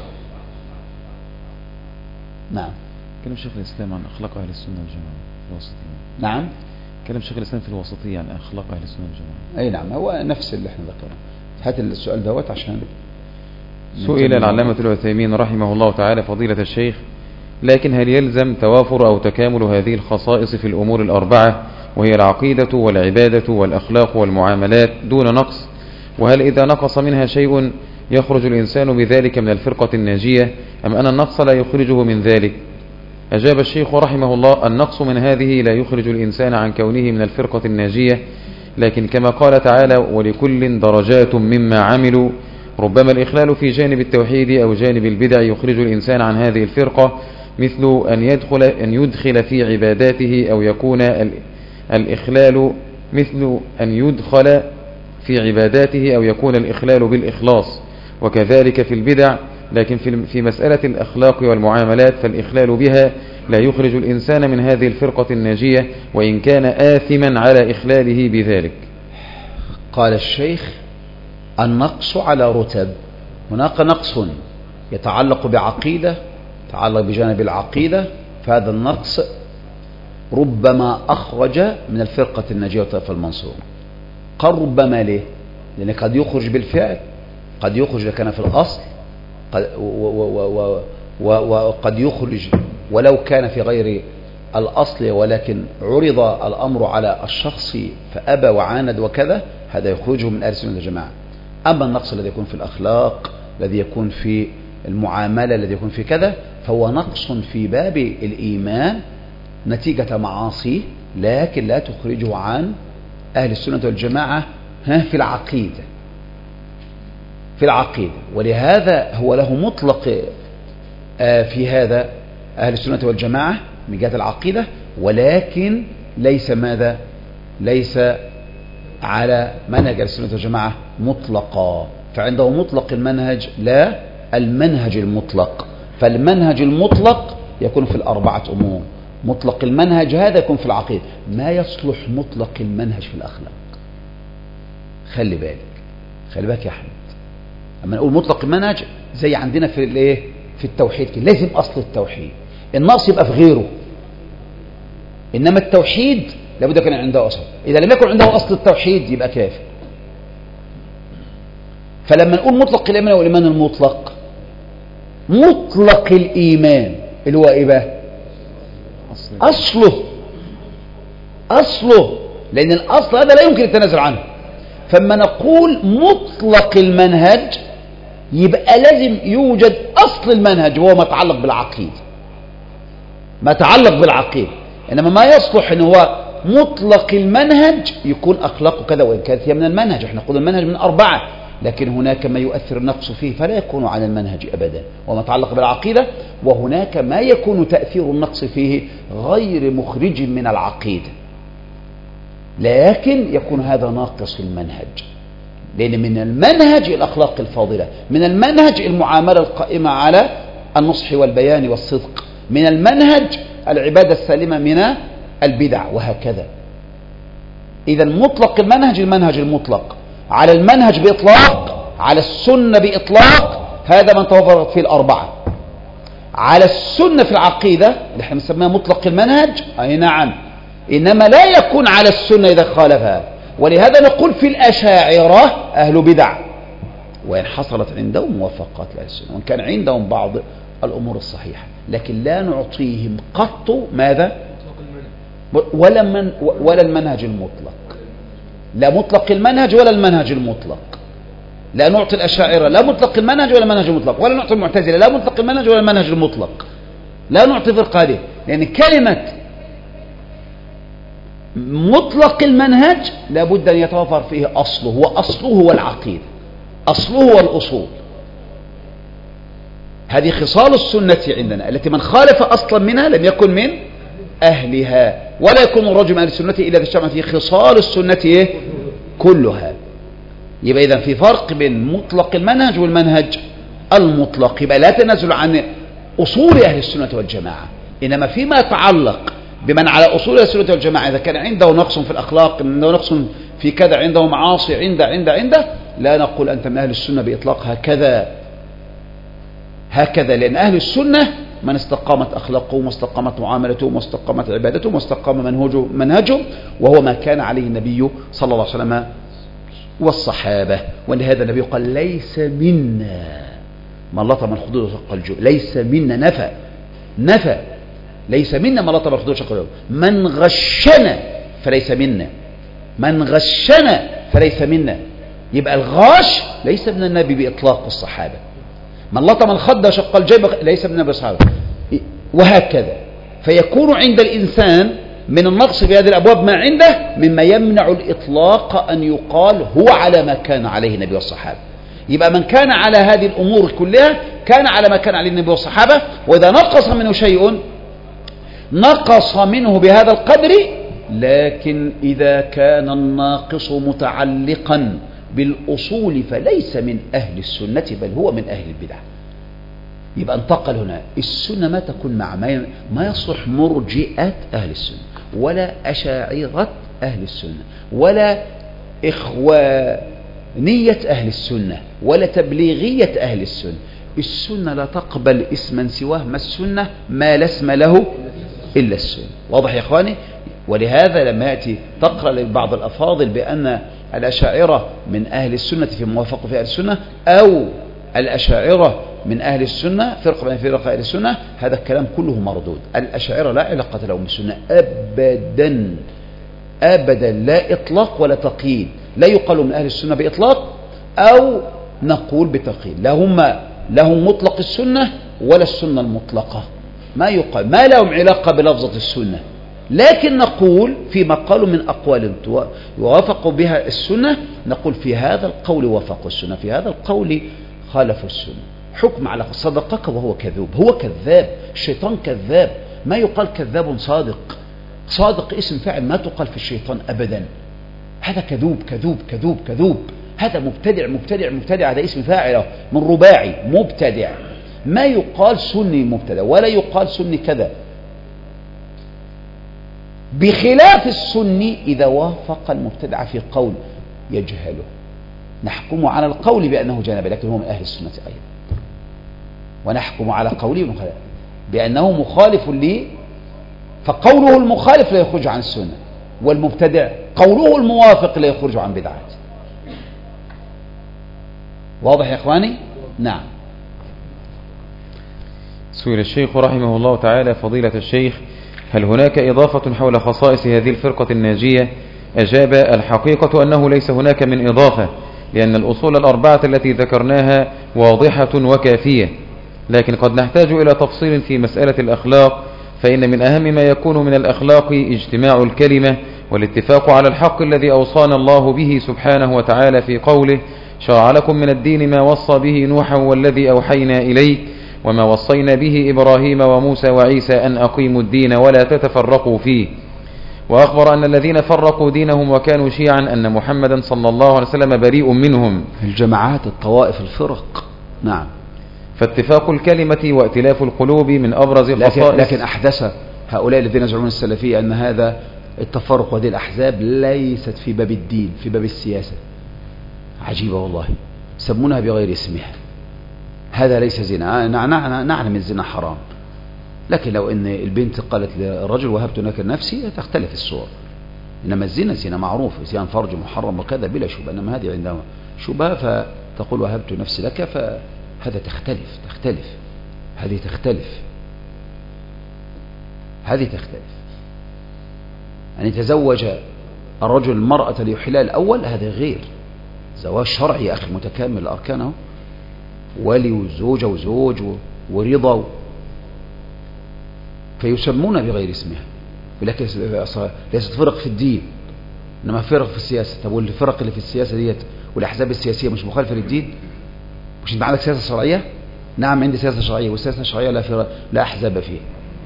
نعم. كلام شيخ الإسلام عن أخلاق أهل السنة والجماعة في الوسطية. نعم. كلام شيخ الإسلام في الوسطية عن أخلاق أهل السنة والجماعة. أي نعم، هو نفس اللي احنا ذكرناه. هات السؤال دوت عشان. سئل العلامة العثيمين رحمه الله تعالى فضيلة الشيخ: لكن هل يلزم توافر أو تكامل هذه الخصائص في الأمور الأربعة، وهي العقيدة والعبادة والأخلاق والمعاملات، دون نقص؟ وهل إذا نقص منها شيء يخرج الإنسان بذلك من الفرقة الناجية، أم أن النقص لا يخرجه من ذلك؟ أجاب الشيخ رحمه الله: النقص من هذه لا يخرج الإنسان عن كونه من الفرقة الناجية، لكن كما قال تعالى: ولكل درجات مما عملوا. ربما الإخلال في جانب التوحيد أو جانب البدع يخرج الإنسان عن هذه الفرقة، مثل أن يدخل في عباداته، أو يكون الإخلال مثل أن يدخل في عباداته أو يكون الإخلال بالإخلاص، وكذلك في البدع. لكن في مسألة الأخلاق والمعاملات فالإخلال بها لا يخرج الإنسان من هذه الفرقة الناجية، وإن كان آثما على إخلاله بذلك. قال الشيخ: النقص على رتب. هناك نقص يتعلق بعقيدة، يتعلق بجانب العقيدة، فهذا النقص ربما أخرج من الفرقة الناجية والطائفة المنصورة. قال ربما ليه؟ لأن قد يخرج بالفعل، قد يخرج لكان في الأصل، وقد يخرج ولو كان في غير الأصل ولكن عرض الأمر على الشخص فأبى وعاند وكذا، هذا يخرجه من أهل السنة والجماعة. أما النقص الذي يكون في الأخلاق، الذي يكون في المعاملة، الذي يكون في كذا، فهو نقص في باب الإيمان نتيجة معاصي، لكن لا تخرجه عن أهل السنة والجماعة في العقيدة. في العقيدة، ولهذا هو له مطلق في هذا أهل السنة والجماعة من جهة العقيدة، ولكن ليس ماذا؟ ليس على منهج السنة والجماعة مطلقا، فعنده مطلق المنهج لا المنهج المطلق. فالمنهج المطلق يكون في الأربعة أمور. مطلق المنهج هذا يكون في العقيدة. ما يصلح مطلق المنهج في الأخلاق؟ خلي بالك يا أحمد، أما نقول مطلق المنهج زي عندنا في الايه، في التوحيد كده، لازم أصل التوحيد، النقص يبقى في غيره. إنما التوحيد لابد كان عنده أصل، إذا لم يكن عنده أصل التوحيد يبقى كافر. فلما نقول مطلق الإيمان والإيمان المطلق، مطلق الإيمان اللي هو إيه بقى؟ أصله، لأن الأصل هذا لا يمكن التنازل عنه. فما نقول مطلق المنهج يبقى لازم يوجد أصل المنهج وهو ما يتعلق بالعقيدة، إنما ما يصلح إن هو مطلق المنهج يكون أخلاقه كذا، وإن كانت هي من المنهج. إحنا نقول المنهج من 4، لكن هناك ما يؤثر النقص فيه فلا يكون على المنهج أبدا وما يتعلق بالعقيدة، وهناك ما يكون تأثير النقص فيه غير مخرج من العقيدة، لكن يكون هذا ناقص المنهج. لأن من المنهج الأخلاق الفاضلة، من المنهج المعاملة القائمة على النصح والبيان والصدق، من المنهج العبادة السالمة من البدع، وهكذا. إذا مطلق المنهج المطلق على المنهج بإطلاق، على السنة بإطلاق، هذا من توفرت فيه الأربعة. على السنة في العقيدة اللي احنا بنسميها مطلق المنهج، أي نعم، إنما لا يكون على السنة إذا خالفها. ولهذا نقول في الأشاعرة أهل بدع، وإن حصلت عندهم موافقات لأهل السنة، وإن كان عندهم بعض الأمور الصحيحة، لكن لا نعطيهم قط ماذا؟ ولا المنهج المطلق، لا مطلق المنهج ولا المنهج المطلق. لا نعطي الأشاعرة لا مطلق المنهج ولا المنهج المطلق، ولا نعطي المعتزلة لا مطلق المنهج ولا المنهج المطلق. لا نعطي فرقة هذه، لأن كلمة مطلق المنهج لابد أن يتوفر فيه أصله، وأصله هو العقيدة، أصله هو الأصول. هذه خصال السنة عندنا التي من خالف أصلا منها لم يكن من أهلها، ولا يكون الرجل من أهل السنة إلا إذا اجتمعت فيه خصال السنة كلها. يبقى إذا في فرق بين مطلق المنهج والمنهج المطلق، يبقى لا تنازل عن أصول أهل السنة والجماعة. إنما فيما يتعلق بمن على أصول أهل السنة والجماعة، إذا كان عنده نقص في الأخلاق، عنده نقص في كذا، عنده معاصي، عنده لا نقول أنت من أهل السنة بإطلاق هكذا، لأن أهل السنة من استقامت أخلاقه، واستقامت معاملته، واستقامت عبادته، واستقام منهجه، وهو ما كان عليه النبي صلى الله عليه وسلم والصحابة. ولهذا النبي قال ليس منا من لطم الخدود وشق الجيوب. ليس منا، نفى ليس منا من لطم الخدود وشق الجيوب. من غشنا فليس منا. يبقى الغاش ليس من النبي بإطلاق الصحابة. من لطم الخد وشق الجيب ليس من النبي الصحابة، وهكذا. فيكون عند الإنسان من النقص في هذه الأبواب ما عنده مما يمنع الإطلاق أن يقال هو على ما كان عليه النبي والصحابة. يبقى من كان على هذه الأمور كلها كان على ما كان عليه النبي والصحابة، وإذا نقص منه شيء نقص منه بهذا القدر. لكن إذا كان الناقص متعلقا بالأصول فليس من أهل السنة، بل هو من أهل البدع. يبقى انتقل هنا السنة ما تكون مع ما يصلح مرجئة أهل السنة، ولا أشاعرة أهل السنة، ولا إخوانية أهل السنة، ولا تبليغية أهل السنة. السنة لا تقبل اسما سواه، ما السنة ما لا اسم له إلا السنة. واضح يا إخواني؟ ولهذا لما يأتي تقرأ لبعض الأفاضل بأن الأشاعرة من أهل السنة في موافقة في أهل السنة، أو الأشاعرة من أهل السنة، فرقة من فرق أهل السنة، هذا الكلام كله مردود. الأشاعرة لا علاقة لهم بالسنة أبدا أبدا، لا إطلاق ولا تقييد. لا يقال من أهل السنة بإطلاق أو نقول بتقييد. لهم مطلق السنة ولا السنة المطلقة، ما يقال، ما لهم علاقة بلفظة السنة. لكن نقول فيما قالوا من أقوال يوافق بها السنة، نقول في هذا القول وافقوا السنة، في هذا القول خالفوا السنة. حكم على صدقك وهو كذوب، هو كذاب، الشيطان كذاب. ما يقال كذاب صادق، صادق اسم فاعل، ما تقال في الشيطان أبدا. هذا كذوب كذوب كذوب كذوب، هذا مبتدع مبتدع مبتدع، هذا اسم فاعل من رباعي مبتدع. ما يقال سني مبتدع ولا يقال سني كذا، بخلاف السني إذا وافق المبتدع في قول يجهله نحكم على القول بأنه جنب، لكن هو من أهل السنة أيضا، ونحكم على قوله بأنه مخالف لي، فقوله المخالف لا يخرج عن السنة، والمبتدع قوله الموافق لا يخرج عن بدعات. واضح يا إخواني؟ نعم. سئل الشيخ رحمه الله تعالى فضيلة الشيخ: هل هناك إضافة حول خصائص هذه الفرقة الناجية؟ أجاب: الحقيقة أنه ليس هناك من إضافة، لأن الأصول الأربعة التي ذكرناها واضحة وكافية، لكن قد نحتاج إلى تفصيل في مسألة الأخلاق، فإن من أهم ما يكون من الأخلاق اجتماع الكلمة والاتفاق على الحق الذي أوصانا الله به سبحانه وتعالى في قوله: شرع لكم من الدين ما وصى به نوحا والذي أوحينا إليك وما وصينا به إبراهيم وموسى وعيسى أن أقيموا الدين ولا تتفرقوا فيه. وأخبر أن الذين فرقوا دينهم وكانوا شيعا أن محمدا صلى الله عليه وسلم بريء منهم. الجماعات، الطوائف، الفرق. نعم. فاتفاق الكلمة وائتلاف القلوب من أبرز خصائص. لكن أحدث هؤلاء الذين يزعمون السلفية أن هذا التفرق وهذه الأحزاب ليست في باب الدين، في باب السياسة. عجيبة والله، سمونها بغير اسمها. هذا ليس زنا، نعلم الزنا حرام، لكن لو ان البنت قالت للرجل وهبت لك نفسي تختلف الصور. انما الزنا زنا معروف، زنا فرج محرم وكذا بلا شبهه، انما هذه عندها شبهه فتقول وهبت نفسي لك، فهذا تختلف هذه تختلف. أن يتزوج الرجل المرأة ليحلها الأول هذا غير زواج شرعي يا أخي متكامل الأركان، ولي وزوجة وزوج ورضا، فيسمون بغير اسمها، ولكن ليست فرق في الدين، إنما فرق في السياسة. طب والفرق اللي في السياسة ديت والأحزاب السياسية مش مخالفة للدين؟ مش أنت عندك سياسة شرعية؟ نعم عندي سياسة شرعية، والسياسة الشرعية لا أحزاب فيها.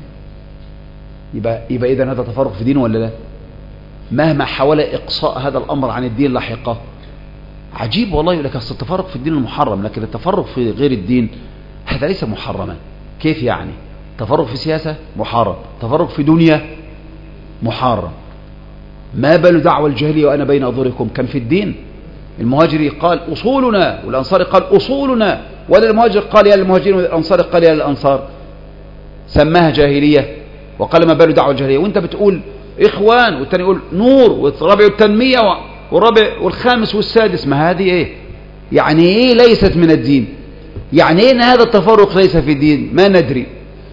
يبقى إذن هذا تفرق في دين ولا لا؟ مهما حاول إقصاء هذا الأمر عن الدين لاحقا. عجيب والله، يقول لك أصل التفرق في الدين المحرم، لكن التفرق في غير الدين هذا ليس محرما. كيف يعني؟ تفرق في سياسة محرم، تفرق في دنيا محرم. ما بال دعوى الجاهلية وأنا بين أظهركم كان في الدين. المهاجري قال أصولنا، والأنصار قال أصولنا، ولا المهاجر قال يا للمهاجرين والأنصار قال يا للأنصار، سماها جاهلية وقال ما بال دعوى الجاهلية. وانت بتقول إخوان، والتاني يقول نور، والرابع التنمية، والرابع والخامس والسادس. ما هذه إيه؟ يعني إيه ليست من الدين؟ يعني إيه أن هذا التفرق ليس في الدين؟ ما ندري،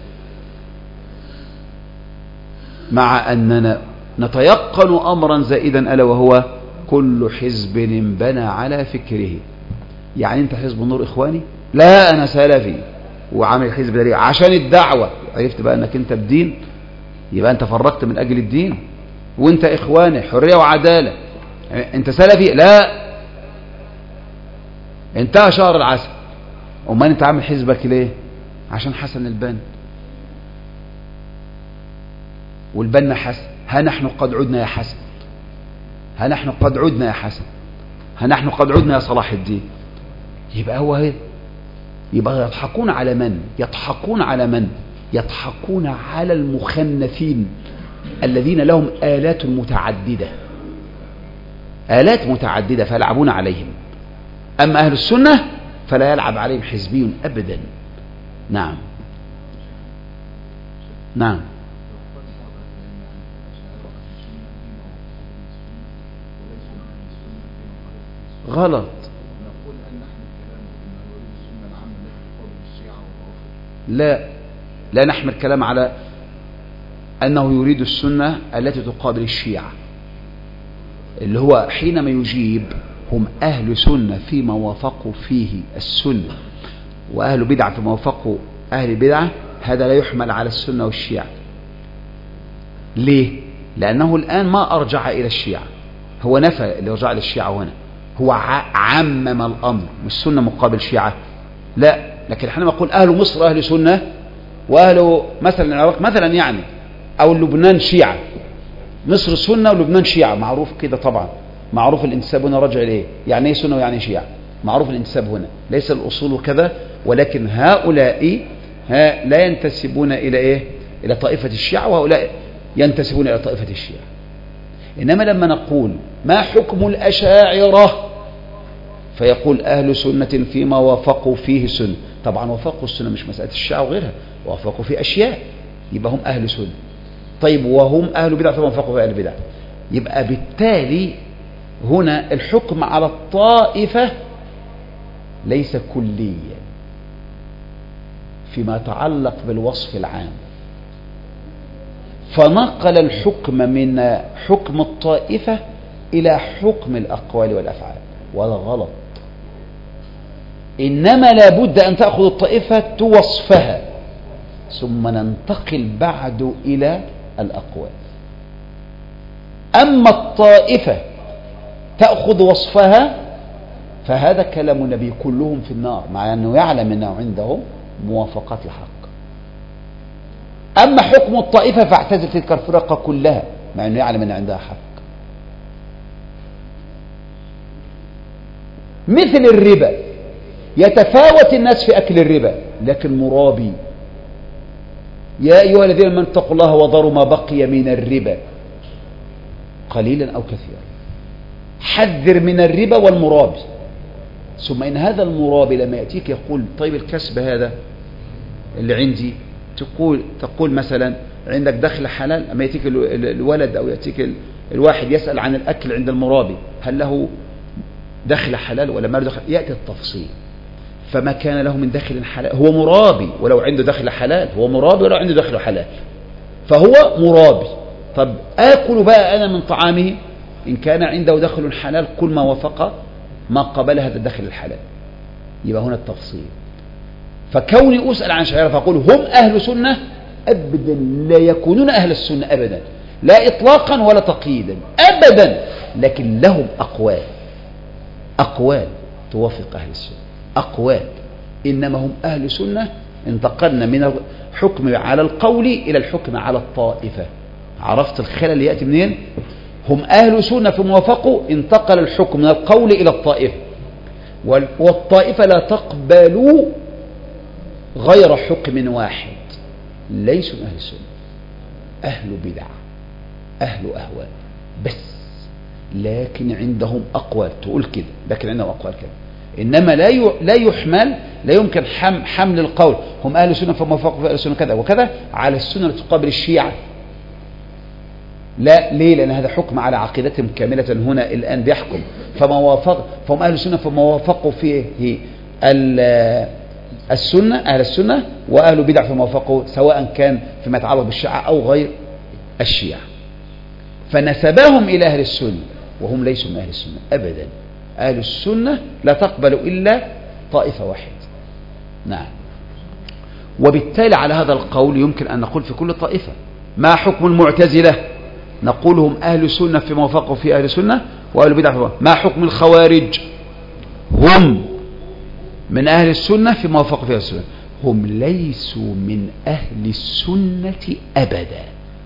مع أننا نتيقن أمرا زائدا ألا وهو كل حزب انبنى على فكره. يعني أنت حزب النور إخواني؟ لا أنا سلفي وعامل حزب دليل عشان الدعوة. عرفت بقى أنك أنت بدين، يبقى أنت فرقت من أجل الدين. وأنت إخواني حرية وعدالة، أنت سلفي؟ لا، انتهى شهر العسل. أما أنت عامل حزبك ليه؟ عشان حسن البنا، والبنا حسن. ها نحن قد عدنا يا حسن، ها نحن قد عدنا يا حسن، ها نحن قد عدنا يا صلاح الدين. يبقى هو هي، يبقى يضحكون على من؟ يضحكون على من؟ يضحكون على المخنثين الذين لهم آلات متعددة، آلات متعددة فيلعبون عليهم. أما أهل السنة فلا يلعب عليهم حزبي أبدا. نعم نعم. غلط. لا نحمل كلام على أنه يريد السنة التي تقابل الشيعة، اللي هو حينما يجيب هم أهل سنة فيما وافقوا فيه السنة، وأهل بدعة فيما وافقوا أهل البدعة، هذا لا يحمل على السنة والشيعة. ليه؟ لأنه الآن ما أرجع إلى الشيعة، هو نفى الإرجاع للشيعة هنا، هو عمم الأمر، مش سنة مقابل الشيعة، لا. لكن حينما نقول أهل مصر أهل سنة، وأهل مثلا العراق مثلا يعني، أو لبنان شيعة، مصر سنة ولبنان شيعة، معروف كده طبعا، معروف الانتساب هنا رجع إليه، يعني إيه سنة ويعني شيعة، معروف الانتساب هنا، ليس الأصول كذا، ولكن هؤلاء لا ينتسبون إلى إيه؟ إلى طائفة الشيعة، وهؤلاء ينتسبون إلى طائفة الشيعة. إنما لما نقول ما حكم الأشاعرة، فيقول أهل سنة فيما وافقوا فيه سنة. طبعا وافقوا السنة مش مسألة الشيعة وغيرها، وافقوا في أشياء، يبقى هم أهل سنة. طيب وهم أهل بدع فيما وافقوا في أهل بدع، يبقى بالتالي هنا الحكم على الطائفة ليس كليا فيما يتعلق بالوصف العام، فنقل الحكم من حكم الطائفة إلى حكم الأقوال والأفعال، وهذا غلط. إنما لابد أن تأخذ الطائفة وصفها، ثم ننتقل بعد إلى الأقوال. أما الطائفة تأخذ وصفها فهذا كلام النبي، كلهم في النار، مع أنه يعلم أنه عنده موافقات الحق. أما حكم الطائفة فاعتزل تلك الفرقة كلها، مع أنه يعلم أن عندها حق. مثل الربا، يتفاوت الناس في أكل الربا، لكن مرابي، يا أيها الذين آمنوا اتقوا الله وذروا ما بقي من الربا قليلا أو كثيرا، حذر من الربا والمرابي. ثم إن هذا المرابي لما يأتيك يقول طيب الكسب هذا اللي عندي، تقول مثلا عندك دخل حلال، أما يأتيك الولد أو يأتيك الواحد يسأل عن الأكل عند المرابي، هل له دخل حلال ولا ما له دخل؟ يأتي التفصيل. فما كان له من دخل حلال هو مرابي، ولو عنده دخل حلال هو مرابي، ولو عنده دخل حلال فهو مرابي. طب آكل بقى أنا من طعامه؟ إن كان عنده دخل حلال كل ما وفق ما قبل هذا الدخل الحلال، يبقى هنا التفصيل. فكوني أسأل عن شعيرة فأقول هم أهل سنة، أبدا لا يكونون أهل السنة أبدا، لا إطلاقا ولا تقييدا أبدا، لكن لهم أقوال توافق أهل السنة، أقوال. إنما هم أهل سنة، انتقلنا من الحكم على القول إلى الحكم على الطائفة. عرفت الخلل يأتي منين؟ هم أهل سنة في موافقوا، انتقل الحكم من القول إلى الطائفة، والطائفة لا تقبل غير حكم واحد، ليسوا أهل السنة، أهل بدع، أهل أهواء بس، لكن عندهم أقوال تقول كده، لكن عندهم أقوال كده. إنما لا يحمل، لا يمكن حمل القول هم أهل السنة فموافقوا في أهل السنة كذا وكذا على السنة التي تقابل الشيعة. لا، ليه؟ لأن هذا حكم على عقيدتهم كاملة هنا الآن بيحكم، فهم أهل السنة فما وافقوا فيه السنة، أهل السنة، وأهل بدع فما وافقوا، سواء كان فيما يتعلق بالشيعة أو غير الشيعة، فنسبهم إلى أهل السنة وهم ليسوا من أهل السنة أبدا. أهل السنة لا تقبل إلا طائفة واحد. نعم. وبالتالي على هذا القول يمكن أن نقول في كل طائفة. ما حكم المعتزلة؟ نقول هم أهل سنة فيما وافقوا في أهل سنة، وأهل بدع فيما. ما حكم الخوارج؟ هم من أهل السنة فيما وافقوا في أهل السنة، هم ليسوا من أهل السنة أبدا.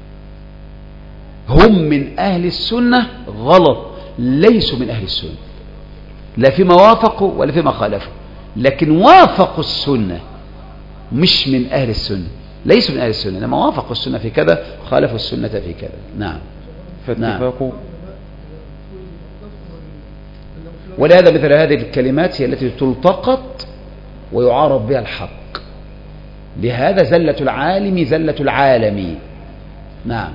هم من أهل السنة غلط، ليسوا من أهل السنة، لا فيما وافقوا ولا فيما خالفوا، لكن وافقوا السنة، مش من أهل السنة، ليسوا من أهل السنة، لما وافقوا السنة في كذا خالفوا السنة في كذا. نعم. نعم. ولهذا مثل هذه الكلمات هي التي تلتقط ويعارض بها الحق، لهذا زلة العالم زلة العالم. نعم.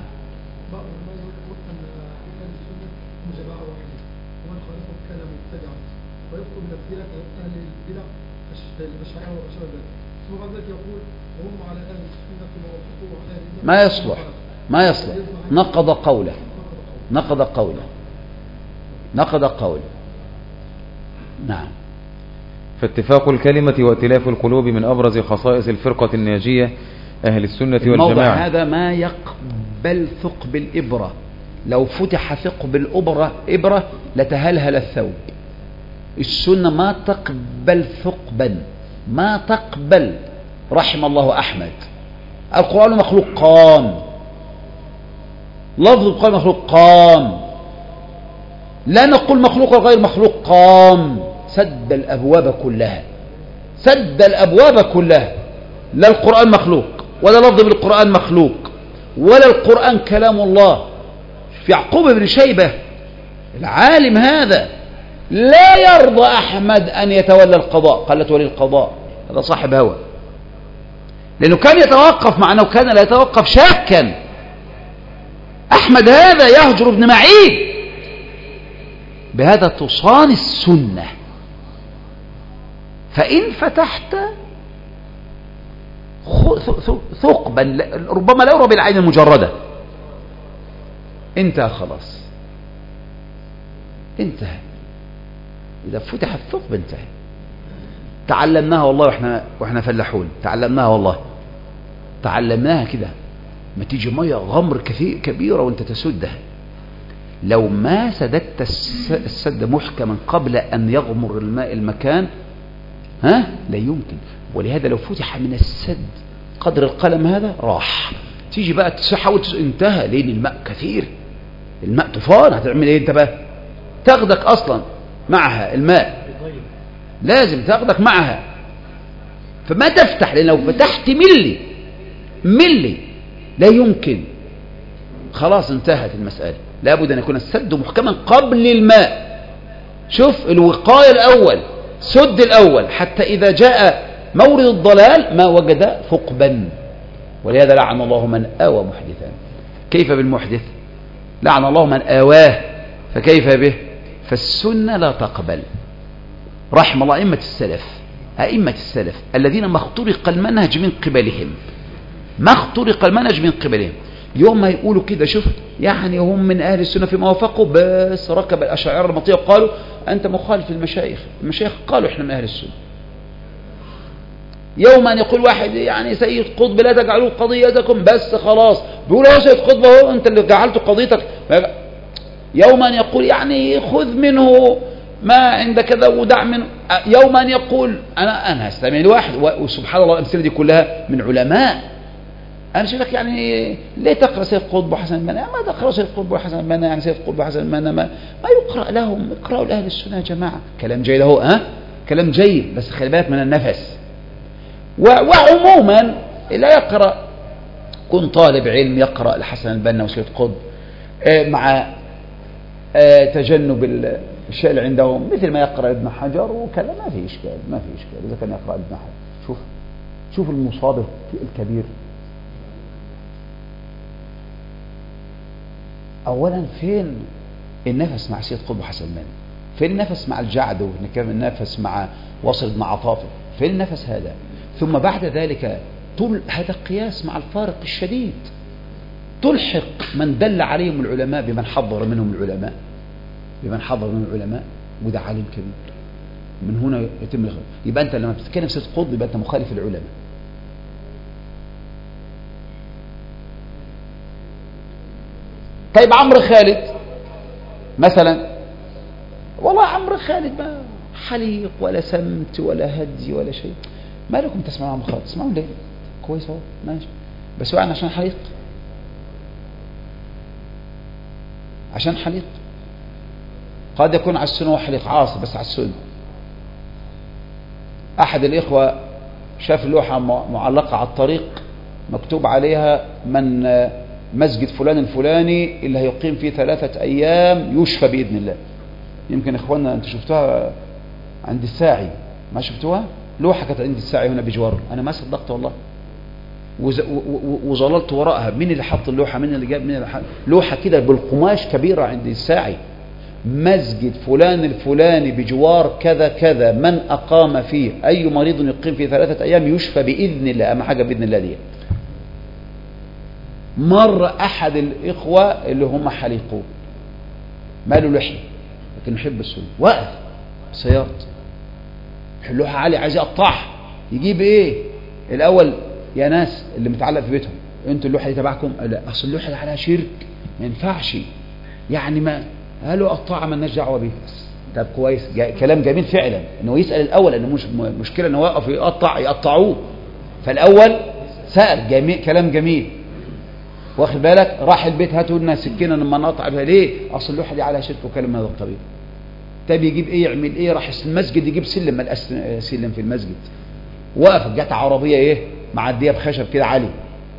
ما يصلح، ما يصلح، نقض قوله، نقض قوله، نقض قوله. نعم. فاتفاق الكلمة وائتلاف القلوب من أبرز خصائص الفرقة الناجية أهل السنة الموضع والجماعة. هذا ما يقبل ثقب الإبرة، لو فتح ثقب الإبرة لتهلهل الثوب. السنة ما تقبل ثقبا، ما تقبل. رحم الله أحمد. القرآن مخلوق قام، لفظ القرآن مخلوق قام، لا نقول مخلوق وغير مخلوق، قام. سد الأبواب كلها، سد الأبواب كلها. لا القرآن مخلوق، ولا لفظ بالقرآن مخلوق، ولا القرآن كلام الله. في يعقوب بن شيبة العالم هذا لا يرضى أحمد أن يتولى القضاء، قال لا تولي القضاء، هذا صاحب هوى، لأنه كان يتوقف مع أنه كان لا يتوقف شاكا. أحمد هذا يهجر ابن معين. بهذا تصان السنة. فإن فتحت ثقبا ربما لا يرى بالعين المجردة، انتهى خلاص، انتهى. إذا فتح الثقب انتهى. تعلمناها والله واحنا فلاحون، تعلمناها والله، تعلمناها كده. ما تيجي مية غمر كبيرة وانت تسدها، لو ما سددت السد محكما قبل أن يغمر الماء المكان لا يمكن. ولهذا لو فتح من السد قدر القلم هذا راح، تيجي بقى تحاول انتهى، لأن الماء كثير، الماء طوفان. هتعمل ايه انت بقى؟ تاخدك اصلا معها الماء، لازم تاخدك معها. فما تفتح، لأن لو فتحت ملي لا يمكن، خلاص انتهت المسألة. لابد أن يكون السد محكما قبل الماء. شوف الوقاية الأول، سد الأول، حتى إذا جاء مورد الضلال ما وجد ثقبا. ولهذا لعن الله من آوى محدثا. كيف بالمحدث؟ لعن الله من آواه، فكيف به؟ فالسنة لا تقبل. رحم الله أئمة السلف، أئمة السلف الذين ما اخترق المنهج من قبلهم، ما اخترق المنهج من قبلهم. يوم ما يقولوا كده، شوف يعني هم من أهل السنة فيما وافقوا، بس ركب الأشاعرة المطية وقالوا أنت مخالف المشايخ. المشايخ قالوا إحنا من أهل السنة. يوم أن يقول واحد يعني سيد قطب لا تجعلوا قضيتكم، بس خلاص بيقولوا يا سيد قطب هو أنت اللي جعلت قضيتك. يوم أن يقول يعني خذ منه ما عند كذا ودع منه. يوم أن يقول أنا هستمع لواحد، وسبحان الله الأمثلة دي كلها من علماء. أنا شايف لك يعني ليه تقرأ سيد قطب وحسن البنا؟ ما تقرأ سيد قطب وحسن البنا، يعني سيد قطب وحسن البنا ما يقرأ لهم. اقرأوا لأهل السنة يا جماعة. كلام جيد اهو، كلام جيد، بس خلي بالك من النفس. وعموما لا يقرأ، كن طالب علم يقرأ الحسن البنا وسيد قطب مع تجنب الشيء اللي عندهم، مثل ما يقرأ ابن حجر وكذا، ما في إشكال، ما في إشكال إذا كان يقرأ ابن حجر. شوف المصادر الكبير. أولا فين النفس مع سيد قطب وحسن البنا؟ فين النفس مع الجعد والنفس مع وصل بن عطافة؟ فين النفس هذا؟ ثم بعد ذلك هذا قياس مع الفارق الشديد. تلحق من دل عليهم العلماء بمن حضر منهم العلماء، بمن حضر منهم العلماء، وده عالم كبير. من هنا يتم الخلاف. يبقى أنت لما بتتكلم سيد قطب يبقى أنت مخالف العلماء. طيب عمرو خالد مثلا، والله عمرو خالد ما حليق ولا سمت ولا هدي ولا شيء. ما لكم تسمعوا عمرو خالد؟ تسمعوا ليه؟ كويس اهو ماشي، بس هو عشان حليق، عشان حليق. قد يكون على السنة وحليق عاصي، بس على السنة. أحد الإخوة شاف لوحة معلقة على الطريق مكتوب عليها من مسجد فلان الفلاني اللي هيقيم فيه 3 أيام يشفى بإذن الله. يمكن إخواننا أنت شفتوها عند الساعي، ما شفتوها؟ لوحة كانت عند الساعي هنا بجوار، أنا ما صدقت والله، وظللت وراءها. مين اللي حط اللوحة؟ مين اللي جاب؟ مين اللي حط لوحة كده بالقماش كبيرة عند الساعي؟ مسجد فلان الفلاني بجوار كذا كذا، من أقام فيه أي مريض يقيم فيه 3 أيام يشفى بإذن الله. أهم حاجة بإذن الله دي. مر أحد الإخوة اللي هم حليقون ماله لحية لكن يحب السنة، وقف سيارة حلوها عالي عايز يقطعها، يجيب ايه الأول يا ناس اللي متعلق في بيتهم، انتوا اللوحة دي تبعكم؟ لا، أصل اللوحة دي عليها شرك ما ينفعش، يعني ما قالوا قطعها ما لناش دعوة بيه. طب كويس، كلام جميل فعلا انه يسأل الأول، انه مش مشكلة انه واقف يقطعوه، فالأول سأل، جميل كلام جميل، واخد بالك؟ راح البيت هاتوا لنا سكينه لما نقطع بها، ليه؟ اصل اللوحه دي عليها شرك وكلام هذا الطبيب. طب يجيب ايه يعمل ايه؟ راح المسجد يجيب سلم، ما سلم في المسجد، وقف جت عربيه ايه معديه بخشب كده عالي،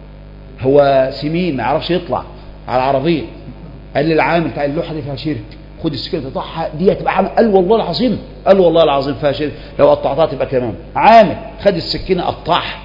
هو سمين ما يعرفش يطلع على العربيه، قال للعامل بتاع اللوحه دي فيها شرك، خد السكينه تقطعها دي هتبقى عامل، قال والله العظيم، قال والله العظيم فيها شرك، لو قطعتها تبقى كمان. عامل خد السكينه قطعها،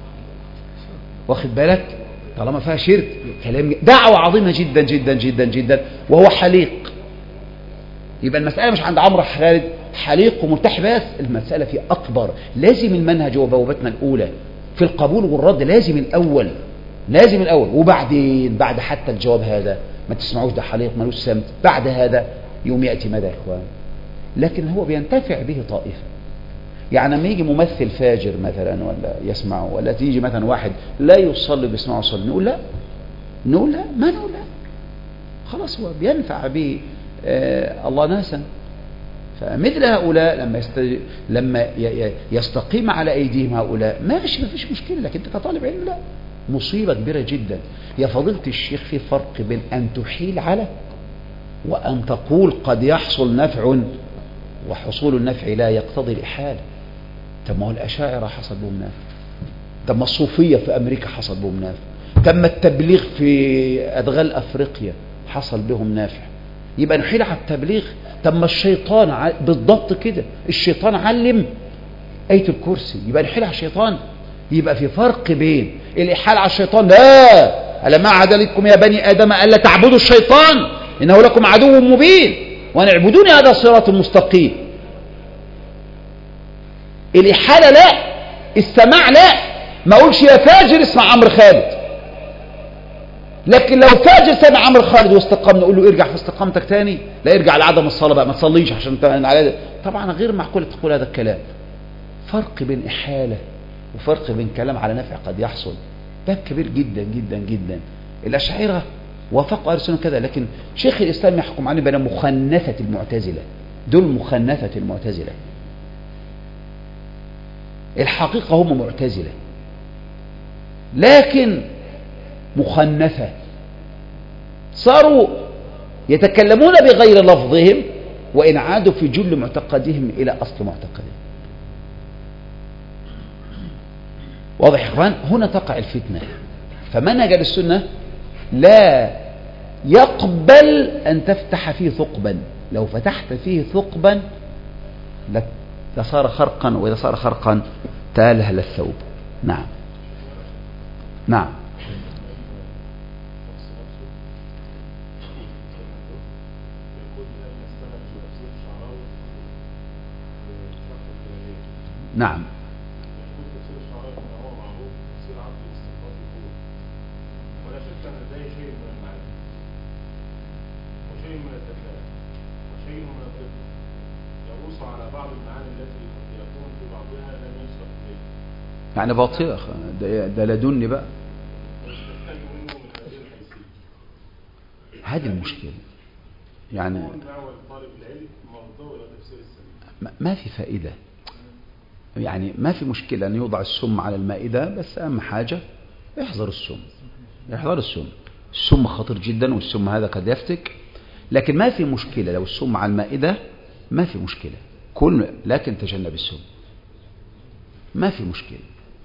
واخد بالك؟ طالما فيها شرك، كلام دعوة عظيمة جدا جدا جدا جدا، وهو حليق. يبقى المسألة مش عند عمرو خالد حليق ومرتاح بس، المسألة في أكبر. لازم المنهج وبوابتنا الأولى في القبول والرد، لازم الأول، لازم الأول، وبعدين بعد حتى الجواب هذا ما تسمعوش ده حليق ملوش سمت، بعد هذا يوم يأتي ماذا يا إخوان؟ لكن هو بينتفع به طائفة. يعني لما يجي ممثل فاجر مثلا ولا يسمعه، ولا تيجي مثلا واحد لا يصلي بيسمعه يصلي، نقول لا، نقول لا، ما نقول لا، خلاص هو بينفع به الله ناسا. فمثل هؤلاء لما يستقيم على أيديهم هؤلاء ماشي ما فيش مشكلة، لكن أنت كطالب علم لا، مصيبة كبيرة جدا. يا فضيلة الشيخ في فرق بين أن تحيل على وأن تقول قد يحصل نفع، وحصول النفع لا يقتضي الإحالة. طب ما هو الأشاعرة حصل بهم نافع، طب ما الصوفية في أمريكا حصل بهم نافع، طب ما التبليغ في أدغال أفريقيا حصل بهم نافع، يبقى نحيل على التبليغ. طب ما الشيطان بالضبط كده، الشيطان علم آية الكرسي، يبقى نحيل على الشيطان. يبقى في فرق بين الإحالة على الشيطان، لا ألم أعهد لكم يا بني آدم ألا تعبدوا الشيطان إنه لكم عدو مبين وأن اعبدوني هذا صراط مستقيم. الإحالة لا، السماع لا، ما أقولش يا فاجر اسمع عمرو خالد، لكن لو فاجر سمع عمرو خالد واستقام نقول له ارجع في استقامتك تاني، لا ارجع لعدم الصلاة بقى، ما تصليش عشان طبعا غير معقول تقول هذا الكلام. فرق بين إحالة وفرق بين كلام على نفع قد يحصل، باب كبير جدا جدا جدا. الأشاعرة وافقوا أهل السنة كذا، لكن شيخ الإسلام يحكم عليه بين مخنثة المعتزلة، دول مخنثة المعتزلة، الحقيقة هم معتزلة لكن مخنثة، صاروا يتكلمون بغير لفظهم وإن عادوا في جل معتقدهم إلى أصل معتقدهم. واضح يا إخوان؟ هنا تقع الفتنة. فمنهج السنة لا يقبل أن تفتح فيه ثقبا، لو فتحت فيه ثقبا لصار خرقا، وإذا صار خرقا تالهل الثوب. نعم نعم نعم يعني باطلة، ده لدني بقى. هذه المشكلة، يعني ما في فائدة، يعني ما في مشكلة أن يوضع السم على المائدة، بس أهم حاجة احذر السم، احذر السم. السم خطير جدا، والسم هذا قد يفتك، لكن ما في مشكلة لو السم على المائدة، ما في مشكلة كل، لكن تجنب السم، ما في مشكلة.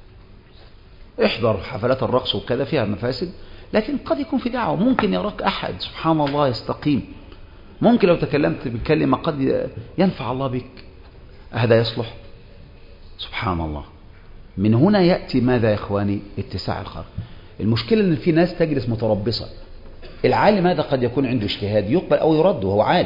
احضر حفلات الرقص وكذا فيها مفاسد، لكن قد يكون في دعوة، ممكن يراك أحد سبحان الله يستقيم، ممكن لو تكلمت بكلمة قد ينفع الله بك، هذا يصلح. سبحان الله. من هنا يأتي ماذا يا إخواني؟ اتساع الخرق. المشكلة أن في ناس تجلس متربصة. العالم هذا قد يكون عنده اجتهاد يقبل أو يرد وهو عالم،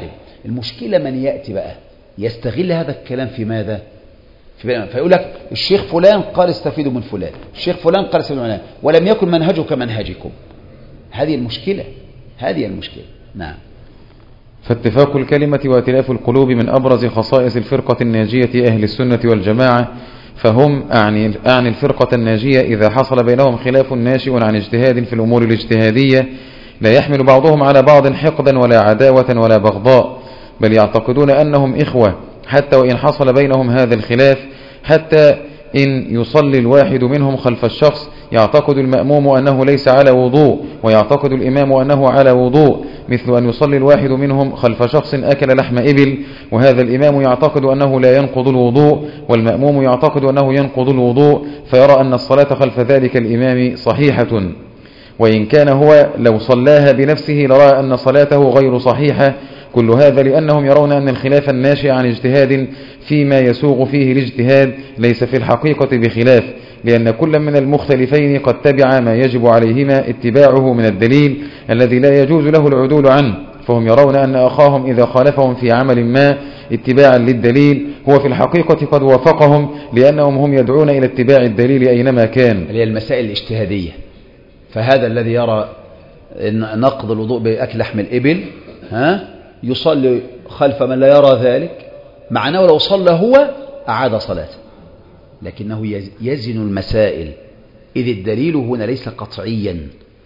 المشكلة من يأتي بقى يستغل هذا الكلام في ماذا؟ فيقول لك الشيخ فلان قال استفيدوا من فلان، الشيخ فلان قال استفيدوا من فلان، ولم يكن منهجه كمنهجكم. هذه المشكلة، هذه المشكلة. نعم. فاتفاق الكلمة وائتلاف القلوب من أبرز خصائص الفرقة الناجية أهل السنة والجماعة، فهم أعني الفرقة الناجية إذا حصل بينهم خلاف ناشئ عن اجتهاد في الأمور الاجتهادية لا يحمل بعضهم على بعض حقدا ولا عداوة ولا بغضاء، بل يعتقدون أنهم إخوة حتى وإن حصل بينهم هذا الخلاف، حتى إن يصلي الواحد منهم خلف الشخص يعتقد المأموم أنه ليس على وضوء ويعتقد الإمام أنه على وضوء، مثل أن يصلي الواحد منهم خلف شخص أكل لحم إبل وهذا الإمام يعتقد أنه لا ينقض الوضوء والمأموم يعتقد أنه ينقض الوضوء، فيرى أن الصلاة خلف ذلك الإمام صحيحة، وإن كان هو لو صلاها بنفسه لرأى أن صلاته غير صحيحة. كل هذا لأنهم يرون أن الخلاف الناشئ عن اجتهاد فيما يسوغ فيه الاجتهاد ليس في الحقيقة بخلاف، لأن كل من المختلفين قد تبع ما يجب عليهما اتباعه من الدليل الذي لا يجوز له العدول عنه، فهم يرون أن أخاهم إذا خالفهم في عمل ما اتباعا للدليل هو في الحقيقة قد وافقهم، لأنهم هم يدعون إلى اتباع الدليل أينما كان. هي المسائل الاجتهادية. فهذا الذي يرى أن نقض الوضوء بأكل لحم الإبل يصلي خلف من لا يرى ذلك، معناه لو صلى هو أعاد صلاته، لكنه يزن المسائل، إذ الدليل هنا ليس قطعيا،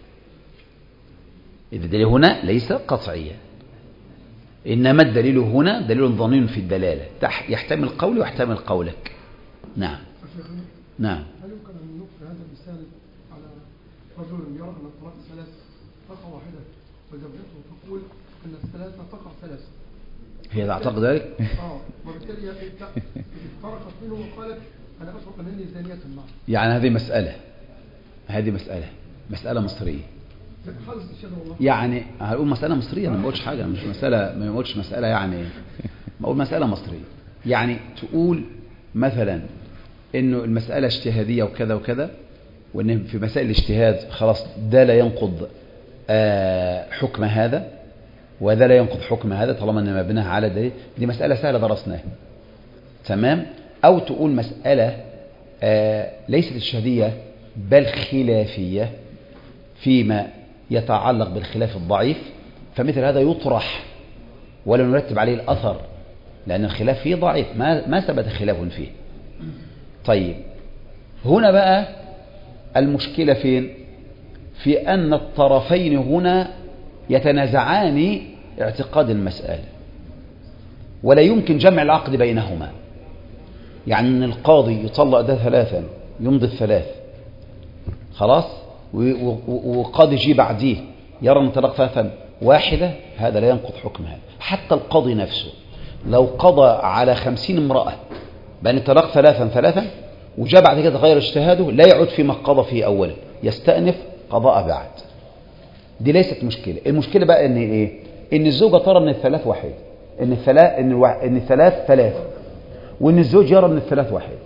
إذ الدليل هنا ليس قطعيا، إنما الدليل هنا دليل ظنين في الدلالة، يحتمل قولي ويحتمل قولك. نعم. نعم. هل يمكن أن نقرأ هذا المثال على رجل يرى أن الطلاق ثلاث تقع واحدة وزوجته تقول أن الثلاثة تقع ثلاثة، هي تعتقد ذلك؟ وبالتالي فرقت منه وقالت أنا أشعر أنني زانية معه. يعني هذه مسألة مصرية. يعني هقول مسألة مصرية، أنا ما بقولش حاجة، مش مسألة، ما بقولش مسألة، يعني بقول مسألة مصرية. يعني تقول مثلا إنه المسألة اجتهادية وكذا وكذا، وإن في مسائل الاجتهاد خلاص ده لا ينقض حكم هذا وهذا لا ينقض حكم هذا طالما ان مبناها على دليل. دي مسألة سهلة درسناها، تمام. أو تقول مسألة ليست اجتهادية بل خلافية فيما يتعلق بالخلاف الضعيف، فمثل هذا يطرح ولا نرتب عليه الأثر، لأن الخلاف فيه ضعيف، ما ثبت خلاف فيه. طيب هنا بقى المشكلة فين؟ في أن الطرفين هنا يتنازعان اعتقاد المسألة ولا يمكن جمع العقد بينهما. يعني أن القاضي يطلق ده ثلاثا يمضي الثلاث خلاص، وقاضي يجي بعديه يرى أن طلاق ثلاثا واحدة، هذا لا ينقض حكم هذا. حتى القاضي نفسه لو قضى على 50 امرأة بأن الطلاق ثلاثا وجاء بعد كده غير اجتهاده، لا يعود فيما قضى فيه أولا، يستأنف قضاء بعد. دي ليست مشكلة. المشكلة بقى ان ايه؟ ان الزوجة ترى ان الثلاث واحد، ان الثلاث ثلاثة، وان الزوج يرى ان الثلاث واحد.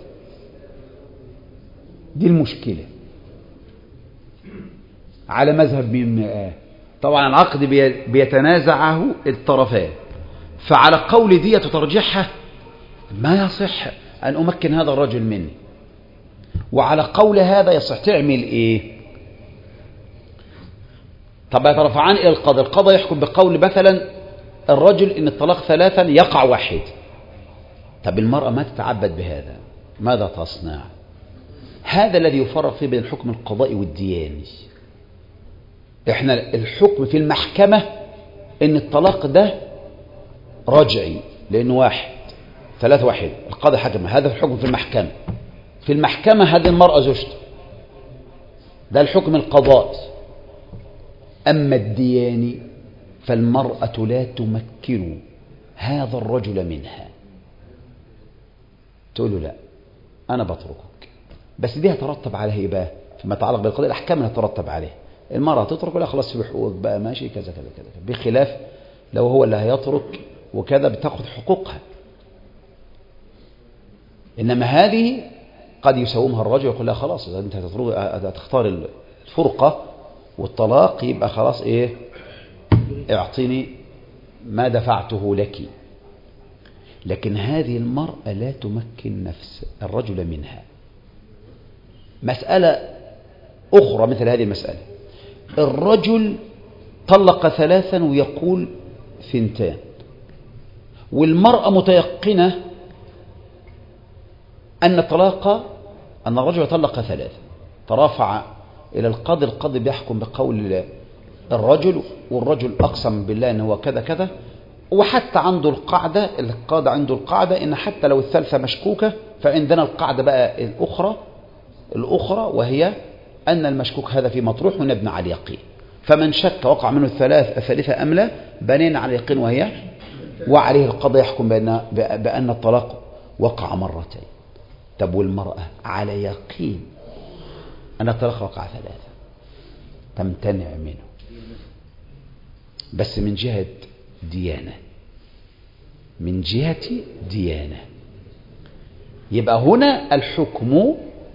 دي المشكلة على مذهب مين؟ طبعا العقد بيتنازعه الطرفان، فعلى قول دي ترجحها ما يصح ان امكن هذا الرجل مني، وعلى قول هذا يصح تعمل ايه؟ طب يترفعان إلى القاضي، القاضي يحكم بقول مثلا الرجل إن الطلاق ثلاثا يقع واحد. طب المرأة ما تتعبد بهذا، ماذا تصنع؟ هذا الذي يفرق فيه بين الحكم القضائي والدياني. احنا الحكم في المحكمة إن الطلاق ده رجعي لأنه واحد ثلاث واحد، القاضي حكم، هذا الحكم في المحكمة. في المحكمة هذه المرأة زوجته، ده الحكم القضائي. أما الدياني فالمرأة لا تمكن هذا الرجل منها، تقول له لا أنا بتركك، بس دي هترتب عليها إيه بقى؟ فيما يتعلق بالقضاء الأحكام هترتب عليه، المرأة تترك ولا خلاص في حقوق بقى ماشي كذا كذا كذا، بخلاف لو هو اللي هيترك وكذا بتاخد حقوقها. إنما هذه قد يساومها الرجل يقول لها خلاص إذا أنت هتختار الفرقة والطلاق يبقى خلاص ايه، اعطيني ما دفعته لك، لكن هذه المرأة لا تمكن نفس الرجل منها. مسألة أخرى مثل هذه المسألة، الرجل طلق 3 ويقول 2، والمرأة متيقنة أن الرجل طلق 3، ترافع إلى القاضي، القاضي بيحكم بقول الرجل، والرجل أقسم بالله أنه كذا كذا، وحتى عنده القاعدة، القاضي عنده القاعدة إن حتى لو الثالثة مشكوكة فعندنا القاعدة بقى الأخرى وهي أن المشكوك هذا في مطروح ونبنى على اليقين، فمن شك وقع منه الثالثة أم لا بنينا على اليقين وهي، وعليه القاضي يحكم بأن الطلاق وقع 2. طب والمرأة على يقين أن الطلاق وقع 3 تمتنع منه، بس من جهة ديانة، يبقى هنا الحكم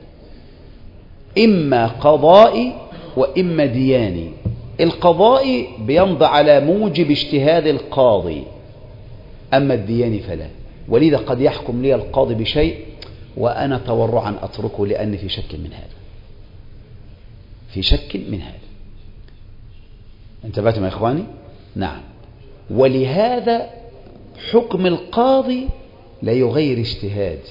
إما قضائي وإما دياني. القضائي بيمضي على موجب اجتهاد القاضي، أما الدياني فلا، ولذا قد يحكم لي القاضي بشيء وأنا تورعا أتركه لأني في شك من هذا، انتبهتم يا إخواني؟ نعم. ولهذا حكم القاضي لا يغير اجتهادي،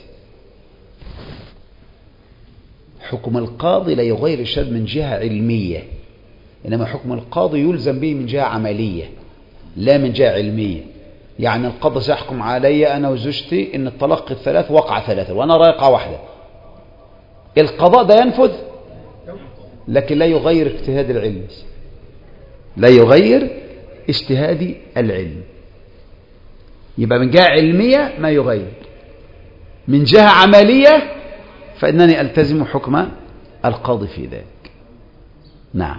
حكم القاضي لا يغير اجتهاد من جهة علمية، إنما حكم القاضي يلزم به من جهة عملية لا من جهة علمية. يعني القاضي سيحكم علي أنا وزوجتي إن الطلاق 3 وقع 3 وأنا رايقة 1، القضاء ده ينفذ لكن لا يغير اجتهاد العلم، لا يغير اجتهاد العلم. يبقى من جهة علمية ما يغير، من جهة عملية فإنني ألتزم حكم القاضي في ذلك. نعم.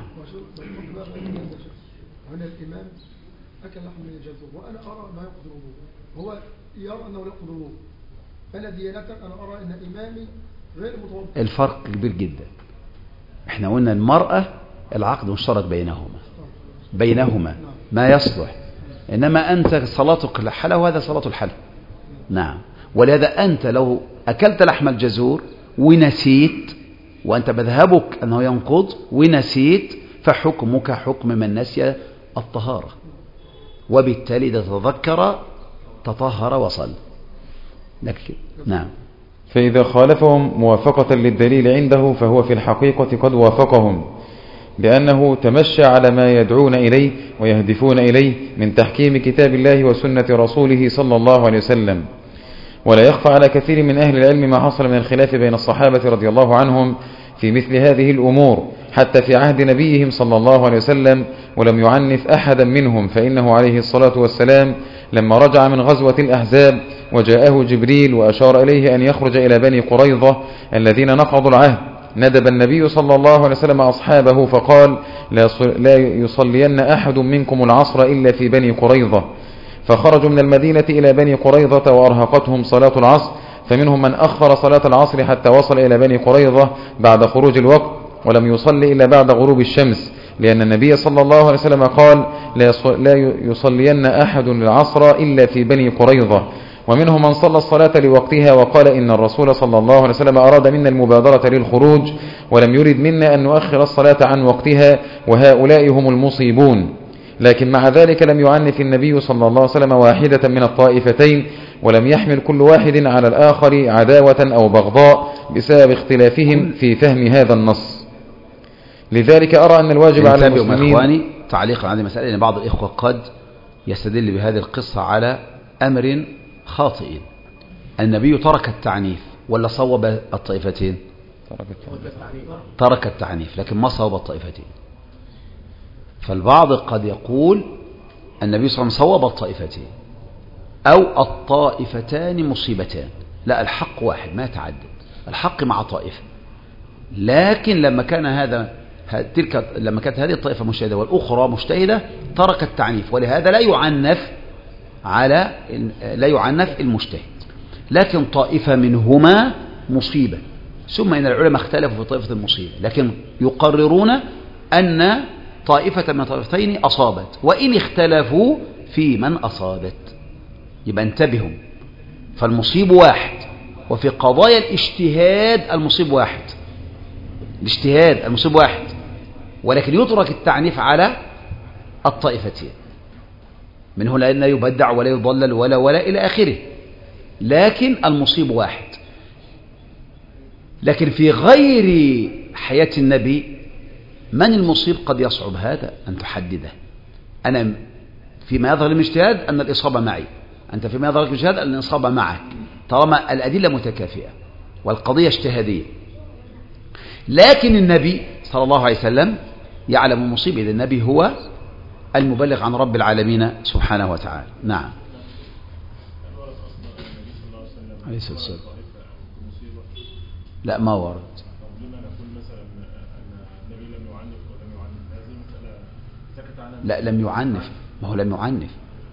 هنا الإمام أكل لحم من الجزور وأنا أرى ما يقضي الوضوء، هو يرى أنه لا يقضي الوضوء، أنا ديانة أنا أرى أن إمامي غير متوضئ. الفرق كبير جدا. احنا قلنا المرأة العقد مشترك بينهما ما يصلح، إنما أنت صلاتك الحلة وهذا صلاة الحلة. نعم. ولهذا أنت لو أكلت لحم الجزور ونسيت، وأنت مذهبك أنه ينقض ونسيت، فحكمك حكم من نسي الطهارة، وبالتالي إذا تذكر تطهر وصل. نعم. فإذا خالفهم موافقة للدليل عنده فهو في الحقيقة قد وافقهم، لأنه تمشى على ما يدعون إليه ويهدفون إليه من تحكيم كتاب الله وسنة رسوله صلى الله عليه وسلم. ولا يخفى على كثير من أهل العلم ما حصل من الخلاف بين الصحابة رضي الله عنهم في مثل هذه الأمور حتى في عهد نبيهم صلى الله عليه وسلم، ولم يعنف أحدا منهم، فإنه عليه الصلاة والسلام لما رجع من غزوة الأحزاب وجاءه جبريل وأشار إليه أن يخرج إلى بني قريظة الذين نقضوا العهد، ندب النبي صلى الله عليه وسلم أصحابه فقال: لا يصلين أحد منكم العصر إلا في بني قريظة. فخرجوا من المدينة إلى بني قريظة وأرهقتهم صلاة العصر، فمنهم من أخر صلاة العصر حتى وصل إلى بني قريظة بعد خروج الوقت ولم يصلي إلا بعد غروب الشمس، لأن النبي صلى الله عليه وسلم قال: لا يصلين أحد العصر إلا في بني قريظة. ومنهم من صلى الصلاة لوقتها وقال إن الرسول صلى الله عليه وسلم أراد منا المبادرة للخروج ولم يرد منا أن نؤخر الصلاة عن وقتها، وهؤلاء هم المصيبون. لكن مع ذلك لم يعنف النبي صلى الله عليه وسلم واحدة من الطائفتين، ولم يحمل كل واحد على الآخر عداوة أو بغضاء بسبب اختلافهم في فهم هذا النص. لذلك أرى أن الواجب على المسلمين. إخواني تعليقا على هذه المسألة، أن بعض الإخوة قد يستدل بهذه القصة على أمر خاطئ. النبي ترك التعنيف ولا صوب الطائفتين؟ ترك التعنيف لكن ما صوب الطائفتين. فالبعض قد يقول النبي صلى الله عليه وسلم صوب الطائفتين أو الطائفتان مصيبتان. لا، الحق واحد ما يتعدد، الحق مع طائفة. لكن لما كانت هذه الطائفة مجتهدة والأخرى مجتهدة ترك التعنيف، ولهذا لا يعنف المجتهد. لكن طائفة منهما مصيبة، ثم إن العلماء اختلفوا في طائفة المصيبة، لكن يقررون أن طائفة من طائفتين أصابت، وإن اختلفوا في من أصابت. يبقى انتبهوا، فالمصيب واحد، وفي قضايا الاجتهاد المصيب واحد، الاجتهاد المصيب واحد، ولكن يترك التعنيف على الطائفتين، منه لا يبدع ولا يضلل ولا إلى آخره، لكن المصيب واحد. لكن في غير حياة النبي من المصيب قد يصعب هذا أن تحدده. أنا فيما يظهر الاجتهاد أن الإصابة معي، أنت فيما يظهر الاجتهاد أن الإصابة معك، طالما الأدلة متكافئة والقضية اجتهادية. لكن النبي صلى الله عليه وسلم يعلم المصيب، إذا النبي هو المبلغ عن رب العالمين سبحانه وتعالى. نعم. عليه الصلاة والسلام. لا ما ورد. لا لم يعنف، ما هو لم يعنف.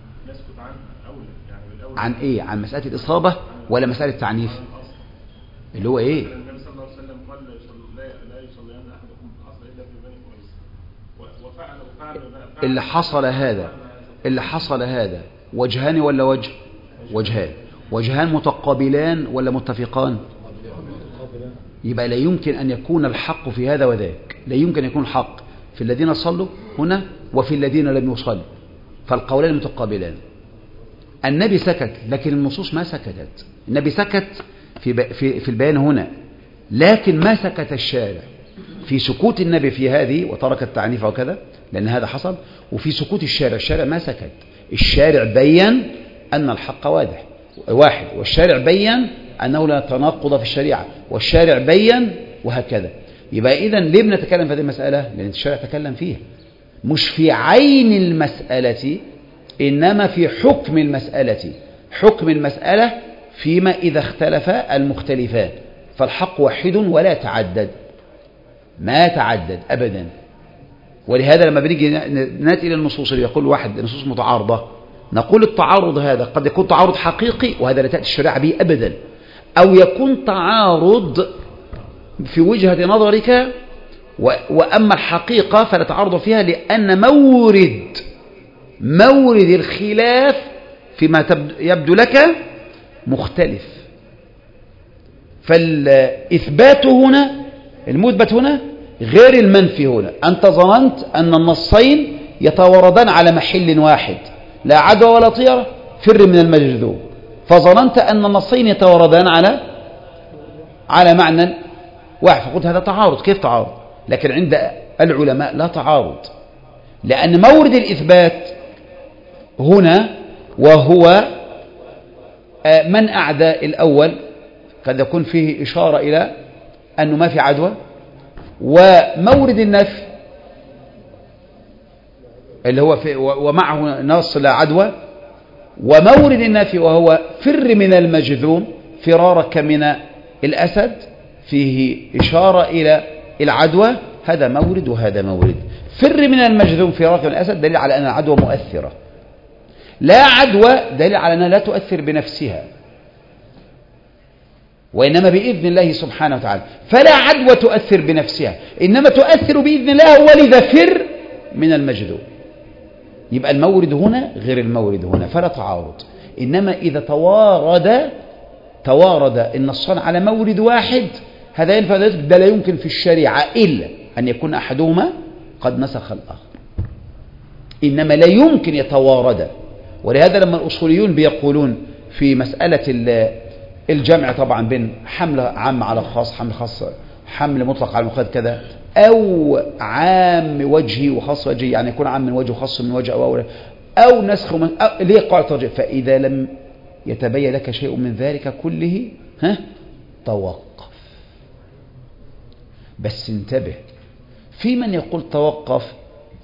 عن ايه؟ عن مسألة الإصابة ولا مسألة التعنيف؟ اللي هو ايه؟ النبي صلى الله عليه وسلم قال لا يصلين أحدكم العصر إلا في بني قريظة، وفعل اللي حصل هذا وجهان ولا وجهان؟ وجهان متقابلان ولا متفقان؟ يبقى لا يمكن أن يكون الحق في هذا وذاك، لا يمكن أن يكون الحق في الذين صلوا هنا وفي الذين لم يصلوا، فالقولان متقابلان. النبي سكت لكن النصوص ما سكتت. النبي سكت في البيان هنا، لكن ما سكت الشارع. في سكوت النبي في هذه وترك التعنيف وكذا لأن هذا حصل، وفي سكوت الشارع ما سكت. الشارع بيّن أن الحق واحد، والشارع بيّن أنه لا تناقض في الشريعة، والشارع بيّن وهكذا. يبقى إذن ليه بنتكلم في هذه المسألة؟ لأن الشارع تكلم فيها، مش في عين المسألة إنما في حكم المسألة. حكم المسألة فيما إذا اختلف المختلفان، فالحق واحد ولا يتعدد، ما يتعدد أبدا. ولهذا لما بنيجي نأتي إلى النصوص اللي يقول واحد نصوص متعارضة، نقول التعارض هذا قد يكون تعارض حقيقي وهذا لا تأتي الشريعة به أبدا، أو يكون تعارض في وجهة نظرك، وأما الحقيقة فلا تعارض فيها، لأن مورد الخلاف فيما يبدو لك مختلف. فالإثبات هنا، المثبت هنا غير المنفي هنا. أنت ظننت أن النصين يتواردان على محل واحد، لا عدوى ولا طيرة، فر من المجذوب، فظننت أن النصين يتواردان على معنى واحد، فقلت هذا تعارض. كيف تعارض؟ لكن عند العلماء لا تعارض، لأن مورد الإثبات هنا وهو من أعدى الأول قد يكون فيه إشارة إلى أنه ما في عدوى، ومورد النفي اللي هو ومعه نص لا عدوى، ومورد النفي وهو فر من المجذوم فرارك من الأسد فيه إشارة إلى العدوى، هذا مورد وهذا مورد. فر من المجذوم فرارك من الأسد دليل على أن العدوى مؤثرة، لا عدوى دليل على أنها لا تؤثر بنفسها وإنما بإذن الله سبحانه وتعالى. فلا عدوى تؤثر بنفسها، إنما تؤثر بإذن الله، ولذا فر من المجذوم. يبقى المورد هنا غير المورد هنا، فلا تعارض. إنما إذا توارد النصان على مورد واحد، هذا ينفع ذلك، ده لا يمكن في الشريعة إلا أن يكون أحدهما قد نسخ الآخر، إنما لا يمكن يتوارد. ولهذا لما الأصوليون بيقولون في مسألة الجمع طبعا بين حمل عام على خاص، حمل خاص، حمل مطلق على مقيد كذا، أو عام وجهي وخاص وجهي، يعني يكون عام من وجه وخاص من وجه، أو نسخ من اللي هي قاعدة الترجيح. فإذا لم يتبين لك شيء من ذلك كله توقف. بس انتبه، في من يقول توقف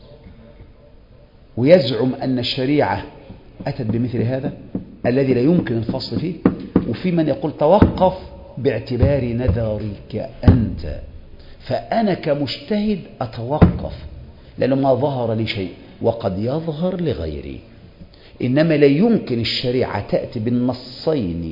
ويزعم أن الشريعة أتت بمثل هذا الذي لا يمكن الفصل فيه، وفي من يقول توقف باعتبار نظرك أنت. فأنا كمجتهد أتوقف لأنه ما ظهر لي شيء وقد يظهر لغيري، إنما لا يمكن الشريعة تأتي بالنصين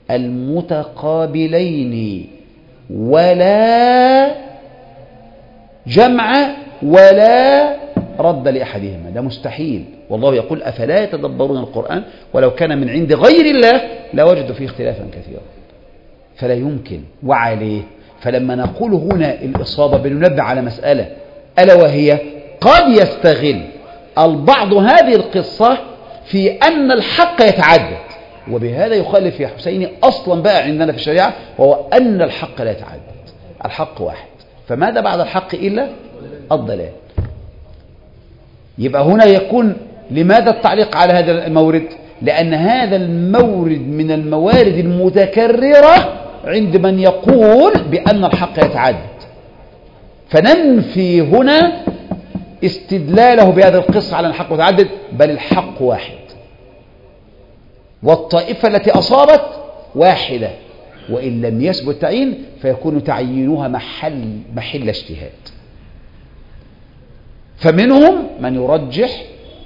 المتقابلين ولا جمع ولا رد لأحدهما، ده مستحيل. والله يقول أفلا يتدبرون القرآن ولو كان من عند غير الله لوجدوا فيه اختلافا كثيرا. فلا يمكن. وعليه فلما نقول هنا الإصابة بننبه على مسألة، ألا وهي قد يستغل البعض هذه القصة في أن الحق يتعدد، وبهذا يخالف يا حسيني أصلا بقى عندنا في الشريعة، وهو أن الحق لا يتعدد، الحق واحد. فماذا بعد الحق إلا الضلال؟ يبقى هنا يكون لماذا التعليق على هذا المورد؟ لأن هذا المورد من الموارد المتكررة عند من يقول بأن الحق يتعدد، فننفي هنا استدلاله بهذا القصة على أن الحق يتعدد، بل الحق واحد، والطائفة التي أصابت واحدة، وإن لم يثبت تعيين فيكون تعيينها محل اجتهاد. فمنهم من يرجح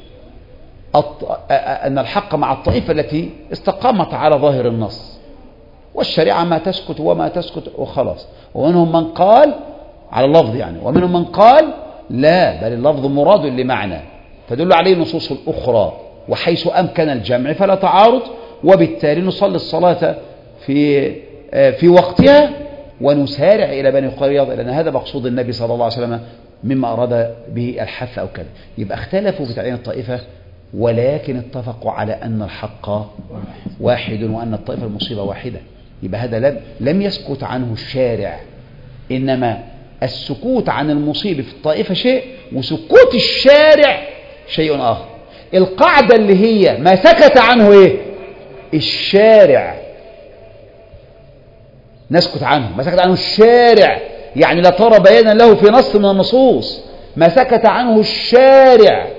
أن الحق مع الطائفة التي استقامت على ظاهر النص، والشريعة ما تسكت وما تسكت وخلاص. ومنهم من قال على اللفظ يعني، ومنهم من قال لا، بل اللفظ مراد لمعنى تدل عليه النصوص الأخرى، وحيث أمكن الجمع فلا تعارض، وبالتالي نصلي الصلاة في وقتها ونسارع إلى بني قريظة، لأن هذا مقصود النبي صلى الله عليه وسلم مما أراد به الحث أو كذا. يبقى اختلفوا في تعيين الطائفة، ولكن اتفقوا على أن الحق واحد وأن الطائفة المصيبة واحدة. يبقى هذا لم يسكت عنه الشارع، إنما السكوت عن المصيب في الطائفة شيء، وسكوت الشارع شيء آخر. القاعدة اللي هي ما سكت عنه إيه؟ الشارع نسكت عنه، ما سكت عنه الشارع يعني لا ترى بيانا له في نص من النصوص، ما سكت عنه الشارع.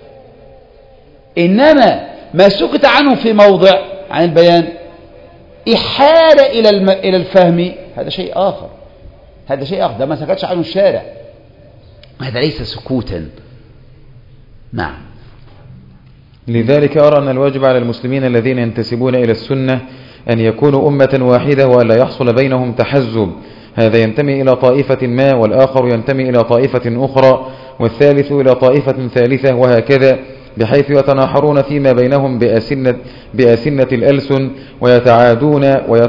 إنما ما سكت عنه في موضع عن البيان إحالة إلى الفهم، هذا شيء آخر، هذا شيء آخر، ده ما سكتش عنه الشارع، هذا ليس سكوتا. نعم. لذلك أرى أن الواجب على المسلمين الذين ينتسبون إلى السنة أن يكونوا أمة واحدة، وألا يحصل بينهم تحزب، هذا ينتمي إلى طائفة ما، والآخر ينتمي إلى طائفة أخرى، والثالث إلى طائفة ثالثة، وهكذا، بحيث يتناحرون فيما بينهم بأسنة الألسن، ويتعادون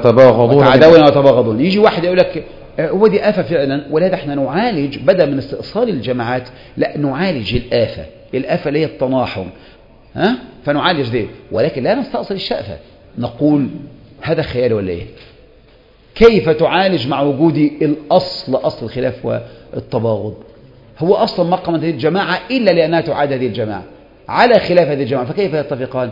ويتباغضون. يجي واحد يقول لك هو دي آفة فعلا، ولهذا احنا نعالج بدل من استئصال الجماعات، لا نعالج الآفة اللي هي التناحر، فنعالج دي، ولكن لا نستأصل الشأفة. نقول هذا خيال ولا ايه؟ كيف تعالج مع وجود أصل الخلاف والتباغض؟ هو أصلا ما قامت هذه الجماعة إلا لأنها تعاد هذه الجماعة على خلاف هذه الجماعة، فكيف يتفقان؟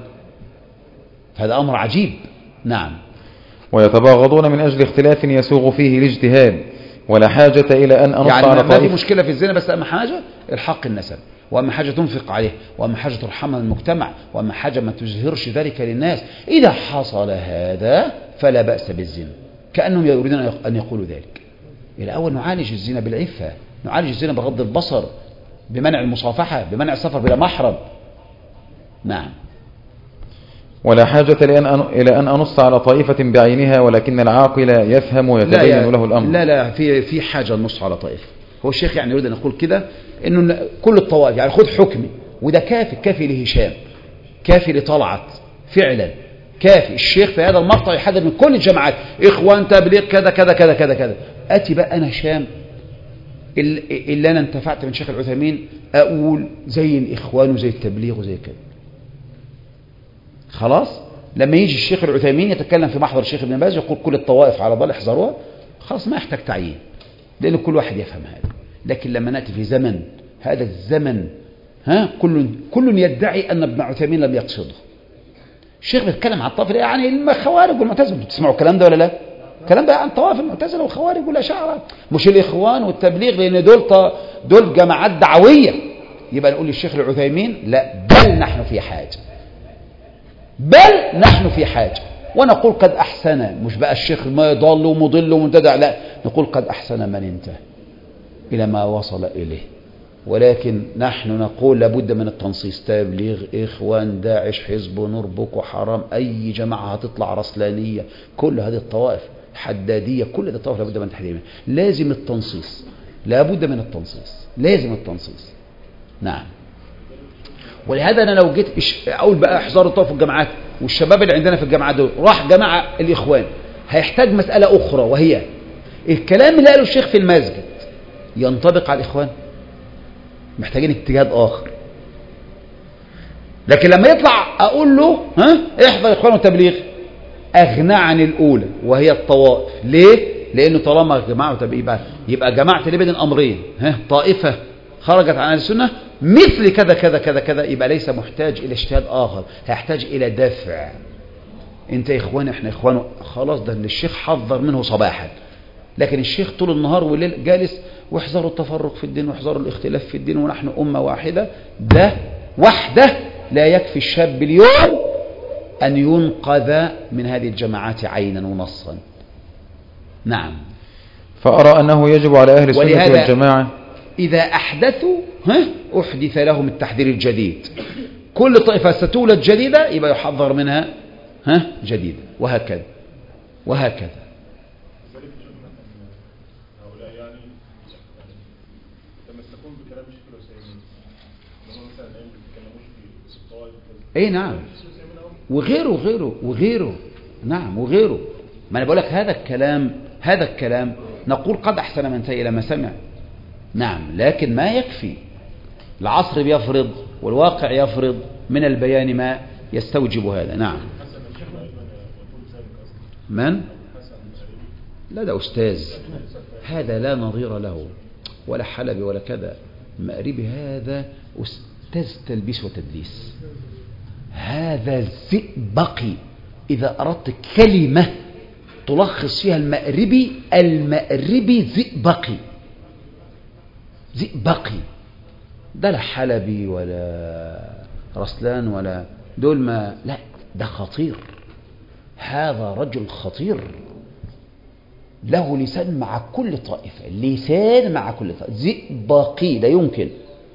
هذا أمر عجيب. نعم. ويتباغضون من أجل اختلاف يسوغ فيه الاجتهاد، ولا حاجة إلى أن أنص على ما في مشكلة في الزنا، بس أهم حاجة الحق النسب، وأما حاجة تنفق عليه، وأما حاجة ترحم المجتمع، وأما حاجة ما تظهرش ذلك للناس. إذا حصل هذا فلا بأس بالزنا، كأنهم يريدون أن يقولوا ذلك. الأول نعالج الزنا بالعفة، نعالج الزنا بغض البصر، بمنع المصافحة، بمنع السفر بلا محرم. نعم. ولا حاجة إلى أن أنص على طائفة بعينها، ولكن العاقل يفهم ويتبين له الأمر. لا في حاجة نص على طائفة. هو الشيخ يعني يريد أن يقول كده إنه كل الطوائف، يعني خذ حكمي، وده كافي لهشام، كافي لطلعت، فعلا كافي. الشيخ في هذا المقطع يحذر من كل الجماعات، إخوان، تبليغ، كذا كذا كذا كذا كذا. أتي بقى أنا هشام اللي أنا انتفعت من شيخ العثيمين أقول زي الإخوان وزي التبليغ وزي كده. خلاص لما يجي الشيخ العثيمين يتكلم في محضر الشيخ ابن باز يقول كل الطوائف على ضل احذروها، خلاص ما يحتاج تعيين، لأن كل واحد يفهم هذا. لكن لما نأتي في زمن، هذا الزمن كل يدعي أن ابن عثيمين لم يقصده. الشيخ بيتكلم عن الطائفة يعني الخوارج والمعتزلة، بتسمعوا الكلام ده ولا لا؟ الكلام ده عن طوائف المعتزلة والخوارج والأشاعرة، مش الإخوان والتبليغ، لأن دول جماعات دعوية. يبقى نقول للشيخ العثيمين لا، بل نحن في حاجة، ونقول قد أحسن، مش بقى الشيخ ما يضل ومضل ومبتدع، لا، نقول قد أحسن من انتهى إلى ما وصل إليه. ولكن نحن نقول لابد من التنصيص، تبليغ، إخوان، داعش، حزب نور، بوكو حرام، أي جماعة هتطلع رسلانية، كل هذه الطوائف، حدادية، كل هذه الطوائف لابد من تحريمها. لازم التنصيص، لابد من التنصيص، لازم التنصيص. نعم. ولهذا أنا لو جيت أقول بقى احذروا الطواف في الجامعات، والشباب اللي عندنا في الجامعات دول راح جماعة الإخوان، هيحتاج مسألة أخرى، وهي الكلام اللي قاله الشيخ في المسجد ينطبق على الإخوان؟ محتاجين اجتهاد آخر. لكن لما يطلع أقول له احضر إخوان والتبليغ، أغنى عن الأولى وهي الطوائف. ليه؟ لأنه طالما جماعة وتبليغ يبقى جماعة اللي بين الأمرين، طائفة خرجت عن أهل السنة مثل كذا كذا كذا كذا، يبقى ليس محتاج إلى اجتهاد آخر، هيحتاج إلى دفع. أنت إخوان إحنا إخوان، خلاص ده اللي الشيخ حذر منه صباحا. لكن الشيخ طول النهار والليل جالس واحذروا التفرق في الدين واحذروا الاختلاف في الدين ونحن أمة واحدة، ده وحده لا يكفي الشاب اليوم أن ينقذ من هذه الجماعات عينا ونصا. نعم. فأرى أنه يجب على أهل السنة والجماعة إذا أحدثوا أحدث لهم التحذير الجديد. كل طائفة ستولد جديدة يبقى يحذر منها جديدة، وهكذا وهكذا. هؤلاء يعني تمسكون بكلام الشيخ العثيمين، هم مثلا ما بيتكلموش في الطوائف. اي نعم، وغيره وغيره وغيره. نعم وغيره. ما انا بقول لك هذا الكلام نقول قد احسن من سئل ما سمع. نعم، لكن ما يكفي. العصر بيفرض والواقع يفرض من البيان ما يستوجب هذا. نعم. من؟ لا ده أستاذ، هذا لا نظير له، ولا حلبي ولا كذا. مأربي هذا أستاذ تلبيس وتدليس، هذا زئبقي. إذا أردت كلمة تلخص فيها المأربي زئبقي. ده لا حلبي ولا رسلان ولا دول، ما لا، ده خطير. هذا رجل خطير له لسان مع كل طائفة، لسان مع كل طائفة، زئبقي لا يمكن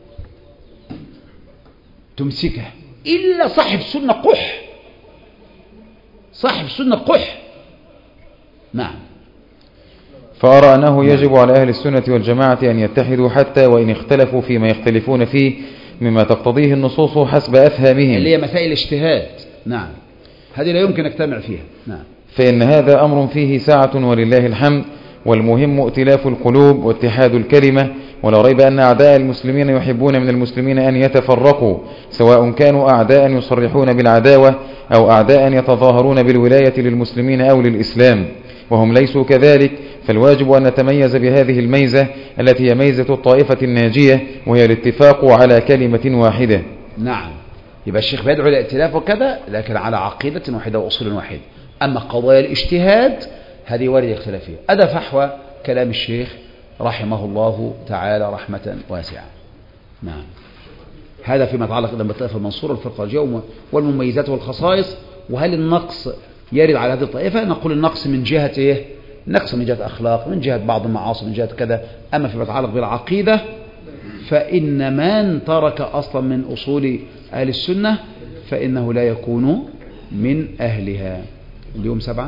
تمسكه إلا صاحب سنة قح، صاحب سنة قح. نعم. فأرى أنه يجب على أهل السنة والجماعة أن يتحدوا حتى وإن اختلفوا فيما يختلفون فيه مما تقتضيه النصوص حسب أفهامهم، اللي هي مسائل اجتهاد. نعم، هذه لا يمكن اجتمع فيها. نعم. فإن هذا أمر فيه سعة ولله الحمد، والمهم ائتلاف القلوب واتحاد الكلمة. ولا ريب أن أعداء المسلمين يحبون من المسلمين أن يتفرقوا، سواء كانوا أعداء يصرحون بالعداوة أو أعداء يتظاهرون بالولاية للمسلمين أو للإسلام، وهم ليسوا كذلك. فالواجب أن نتميز بهذه الميزة التي هي ميزة الطائفة الناجية، وهي الاتفاق على كلمة واحدة. نعم. يبقى الشيخ بيدعو للائتلاف وكذا، لكن على عقيدة واحدة وأصول واحدة. أما قضايا الاجتهاد هذه وارد اختلاف فيها. هذا فحوى كلام الشيخ رحمه الله تعالى رحمة واسعة. نعم. هذا فيما يتعلق بالطائفة المنصورة الفرقة الجوم والمميزات والخصائص. وهل النقص يرد على هذه الطائفة؟ نقول النقص من جهة ايه؟ نقص من جهة أخلاق، من جهة بعض المعاصي، من جهة كذا. أما فيما يتعلق بالعقيدة فإن من ترك أصلا من أصول أهل السنة فإنه لا يكون من أهلها. اليوم 7.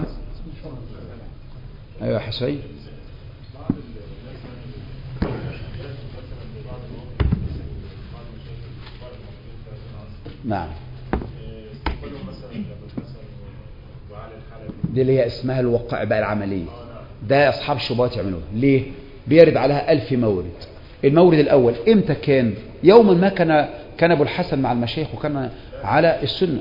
أيوة حسين. نعم. دي اللي هي اسمها الوقائع بقى العملية. ده أصحاب الشبهات يعملوها. ليه؟ بيرد عليها 1000 مورد. المورد الأول إمتى كان؟ يوما ما كان أبو الحسن مع المشايخ وكان على السنة.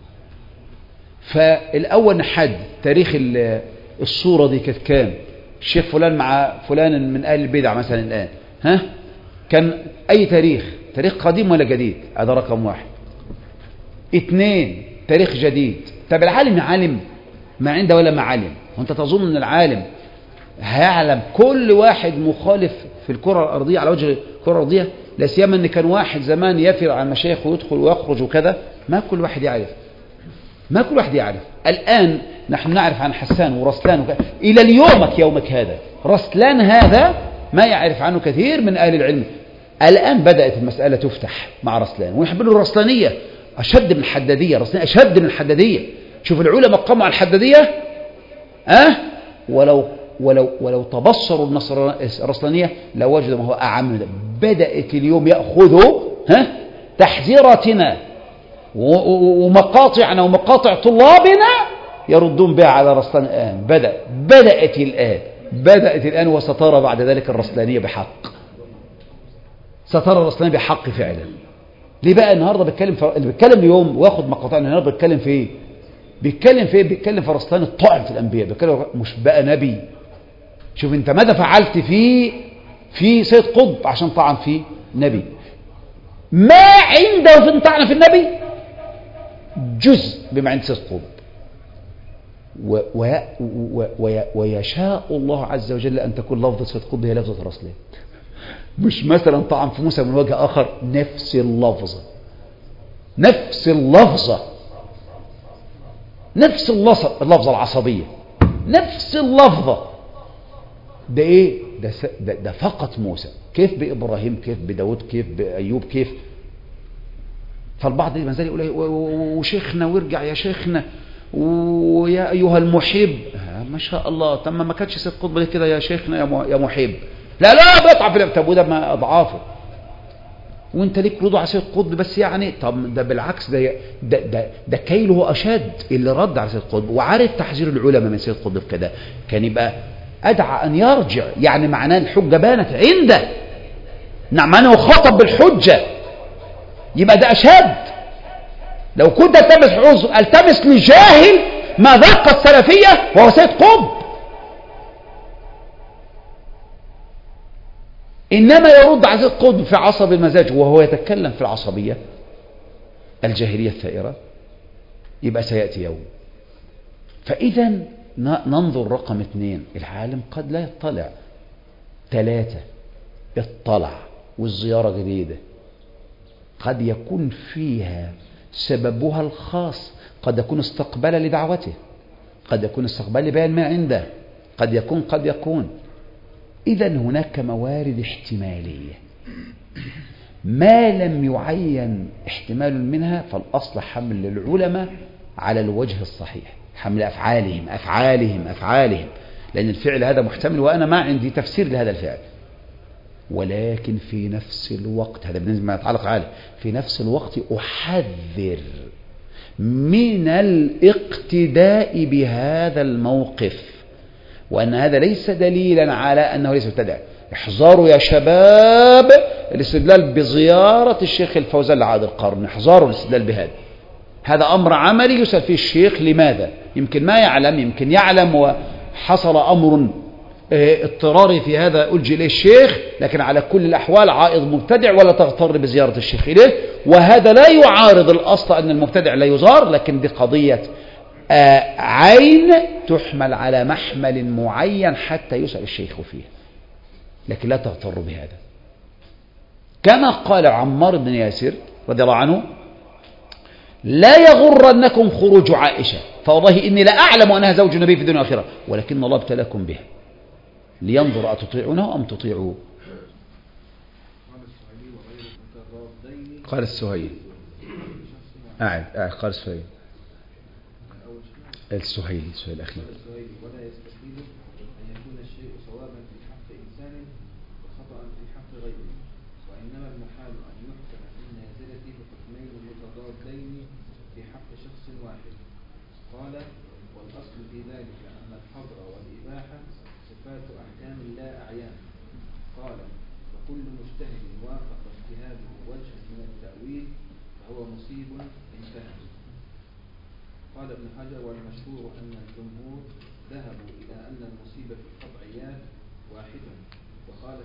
فالأول نحد تاريخ الصورة دي كانت كام؟ الشيخ فلان مع فلان من أهل البدع مثلا الآن، كان أي تاريخ قديم ولا جديد؟ هذا رقم 1. 2 تاريخ جديد. طب العالم يعلم ما عنده ولا ما علم؟ وانت تظن ان العالم هيعلم كل واحد مخالف في الكرة الأرضية على وجه الكرة الأرضية؟ لا سيما ان كان واحد زمان يفر عن المشايخ ويدخل ويخرج وكذا. ما كل واحد يعرف. الآن نحن نعرف عن حسان ورسلان وكذا. إلى يومك هذا رسلان هذا ما يعرف عنه كثير من أهل العلم. الآن بدأت المسألة تفتح مع رسلان، ويحب له الرسلانية أشد من الحدادية. رسلان أشد من الحدادية. شوف العلماء قاموا على الحدادية ولو تبصروا الرسلانية لوجدوا ما هو أعم من ذلك. بدأت اليوم يأخذوا تحذيراتنا ومقاطعنا ومقاطع طلابنا يردون بها على رسلان الآن. بدأت الآن وسترى بعد ذلك الرسلانية بحق، سترى الرسلانية بحق فعلا. ليه بقى النهاردة اللي بيتكلم اليوم واخد مقاطعنا النهاردة بيتكلم في ايه؟ بيتكلم في رسلان الطاعن في الأنبياء، بيتكلم مش بقى نبي. شوف انت ماذا فعلت في سيد قطب عشان طعن فيه نبي. ما عنده في طعن في النبي جزء بما عند سيد قطب. ويشاء الله عز وجل أن تكون لفظة سيد قطب هي لفظة رسلان، مش مثلا طعن في موسى من وجه آخر. نفس اللفظة، نفس اللفظة العصبية، نفس اللفظة. ده ايه؟ ده فقط موسى. كيف بإبراهيم، كيف بداود، كيف بأيوب، كيف. فالبعض ما زال يقول وشيخنا وارجع يا شيخنا ويا أيها المحب. ما شاء الله. طب ما كانش سيد قطب كده يا شيخنا يا محب. لا بيضعف في طب وده ما أضعافه وانت ليك رضا على سيد قطب بس يعني. طب ده بالعكس، ده كيله أشد اللي رد على سيد قطب وعارف تحذير العلماء من سيد قطب كده، كان يبقى أدعى أن يرجع. يعني معناه الحجة بانت عنده، نعم أنه خطب بالحجة، يبقى ده أشد. لو كنت التمس لجاهل ما ذاق السلفية وهو سيد قطب، إنما يرد على سيد قطب في عصب المزاج وهو يتكلم في العصبية الجاهلية الثائرة، يبقى سيأتي يوم. فإذا ننظر رقم 2، العالم قد لا يطلع. 3 يطلع والزيارة جديدة، قد يكون فيها سببها الخاص، قد يكون استقبال لدعوته، قد يكون استقبال لبيان ما عنده، قد يكون. إذا هناك موارد احتمالية ما لم يعين احتمال منها، فالأصل حمل العلماء على الوجه الصحيح، حمل أفعالهم، لأن الفعل هذا محتمل وأنا ما عندي تفسير لهذا الفعل. ولكن في نفس الوقت، هذا بالنسبة ما يتعلق عليه، في نفس الوقت أحذر من الاقتداء بهذا الموقف، وأن هذا ليس دليلا على أنه ليس مبتدع. احذروا يا شباب الاستدلال بزيارة الشيخ الفوزان لعهد القرن، احذروا الاستدلال بهذا. هذا أمر عملي يسأل فيه الشيخ لماذا، يمكن ما يعلم، يمكن يعلم وحصل أمر اضطراري في هذا ألجي إليه الشيخ، لكن على كل الأحوال عائض مبتدع ولا تغتر بزيارة الشيخ إليه. وهذا لا يعارض الأصل أن المبتدع لا يزار، لكن دي قضية عين تحمل على محمل معين حتى يسأل الشيخ فيه، لكن لا تغتر بهذا. كما قال عمار بن ياسر رضي الله عنه: لا يغرنكم خروج عائشة، فوالله إني لا أعلم أنها زوج النبي في الدنيا والآخرة، ولكن الله ابتلاكم بها لينظر أتطيعونه أم تطيعوه. قال السهيل قال السهيل الأخير: ولا يستحيل أن يكون الشيء صوابا في حق إنسان وخطأ في حق غيره، وإنما المحال أن يحكم في النازلة بحكمين متضادين في حق شخص واحد. قال: والأصل في ذلك أن الحظر والإباحة صفات أحكام لا أعيان. قال: وكل مجتهد وافق اجتهاده وجها من التأويل فهو مصيب انتهى. قال ابن حجر: والمشهور أن الجمهور ذهبوا إلى أن المصيب في القطعيات واحدا، وخالف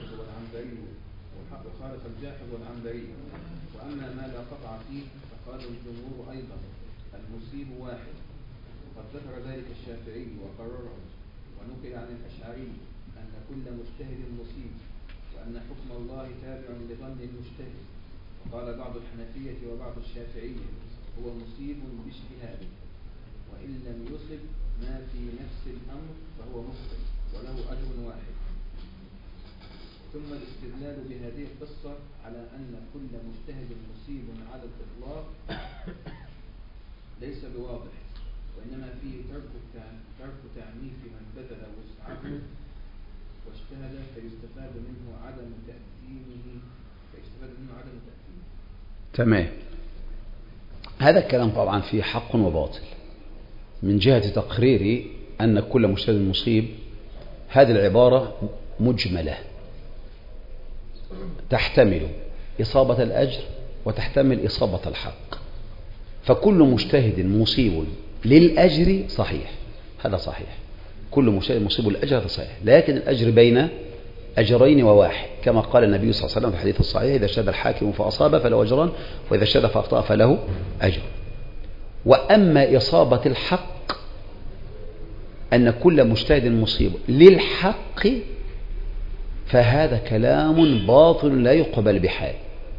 الجاحظ والعنبري، وأما ما لا قطع فيه فقال الجمهور أيضا المصيب واحد. وقد ذكر ذلك الشافعي وقرره، ونقل عن الأشعري أن كل مجتهد مصيب، وأن حكم الله تابع لظن المجتهد. وقال بعض الحنفية وبعض الشافعية: هو مصيب باجتهاده، وإن لم يصب ما في نفس الأمر فهو مخطئ وله أجر واحد. ثم الاستدلال بهذه القصة على أن كل مجتهد مصيب على الإطلاق ليس بواضح، وإنما فيه ترك تعنيف من بذل وسعه واجتهد فيستفاد منه عدم تأثيمه. تمام. هذا الكلام طبعا فيه حق وباطل. من جهة تقريري أن كل مجتهد مصيب، هذه العبارة مجملة تحتمل إصابة الأجر وتحتمل إصابة الحق، فكل مجتهد مصيب للأجر صحيح، هذا صحيح، كل مجتهد مصيب للأجر هذا صحيح، لكن الأجر بين أجرين وواحد، كما قال النبي صلى الله عليه وسلم في الحديث الصحيح: إذا اجتهد الحاكم فأصاب فله أجران، وإذا اجتهد فأخطأ فله أجر. وأما إصابة الحق أن كل مجتهد مصيب للحق، فهذا كلام باطل لا يقبل بحال،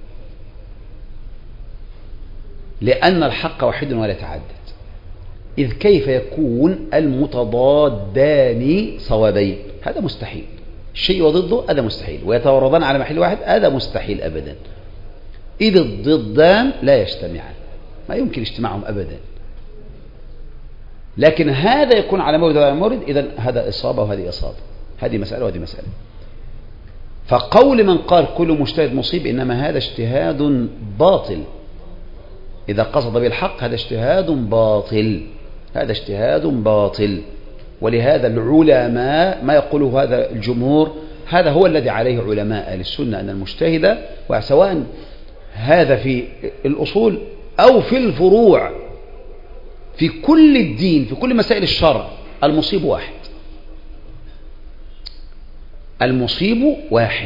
لأن الحق واحد ولا يتعدد، إذ كيف يكون المتضادان صوابين؟ هذا مستحيل. الشيء وضده هذا مستحيل، ويتوردان على محل واحد هذا مستحيل أبدا، إذ الضدان لا يجتمعان، ما يمكن اجتماعهم أبدا. لكن هذا يكون على مورد وعلى مورد، إذن هذا إصابة وهذه إصابة، هذه مسألة وهذه مسألة. فقول من قال كل مجتهد مصيب إنما هذا اجتهاد باطل، إذا قصد بالحق هذا اجتهاد باطل، هذا اجتهاد باطل. ولهذا العلماء ما يقوله هذا الجمهور، هذا هو الذي عليه علماء أهل السنة، أن المجتهد وسواء هذا في الأصول أو في الفروع في كل الدين في كل مسائل الشرع، المصيب واحد، المصيب واحد،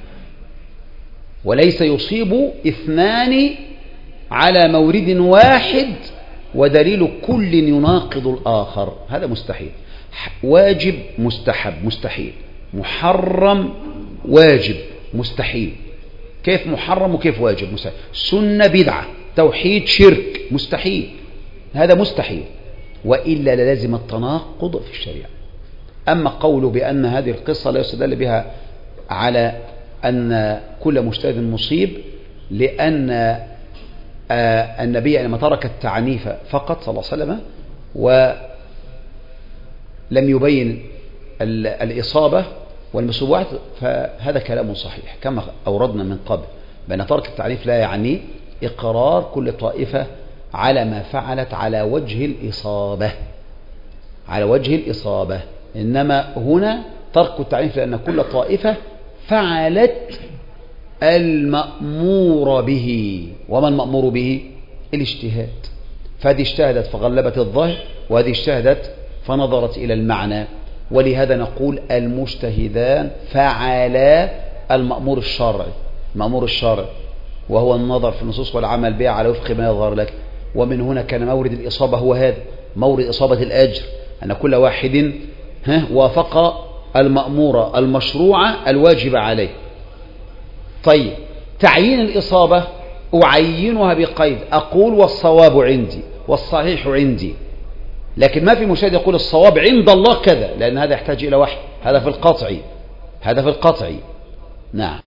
وليس يصيب اثنان على مورد واحد ودليل كل يناقض الآخر، هذا مستحيل. واجب مستحب مستحيل، محرم واجب مستحيل، كيف محرم وكيف واجب مستحيل، سنة بدعة توحيد شرك مستحيل، هذا مستحيل، وإلا للازم التناقض في الشريعة. أما قوله بأن هذه القصة لا يستدل بها على أن كل مجتهد مصيب، لأن النبي لما ترك التعنيف فقط صلى الله عليه وسلم ولم يبين الإصابة والمصيبات، فهذا كلام صحيح كما أوردنا من قبل، بأن ترك التعنيف لا يعني إقرار كل طائفة على ما فعلت على وجه الإصابة، على وجه الإصابة، إنما هنا ترك التعنيف لأن كل طائفة فعلت المأمور به. وما المأمور به؟ الاجتهاد، فهذه اجتهدت فغلبت الظاهر، وهذه اجتهدت فنظرت إلى المعنى. ولهذا نقول المجتهدان فعلا المأمور الشرعي، المأمور الشرعي وهو النظر في النصوص والعمل بها على وفق ما يظهر لك. ومن هنا كان مورد الإصابة هو هذا، مورد إصابة الأجر، أن كل واحد وافق المأمورة المشروعة الواجب عليه. طيب، تعيين الإصابة أعينها بقيد، أقول والصواب عندي والصحيح عندي، لكن ما في مجتهد يقول الصواب عند الله كذا، لأن هذا يحتاج إلى وحي، هذا في القطعي، هذا في القطعي. نعم.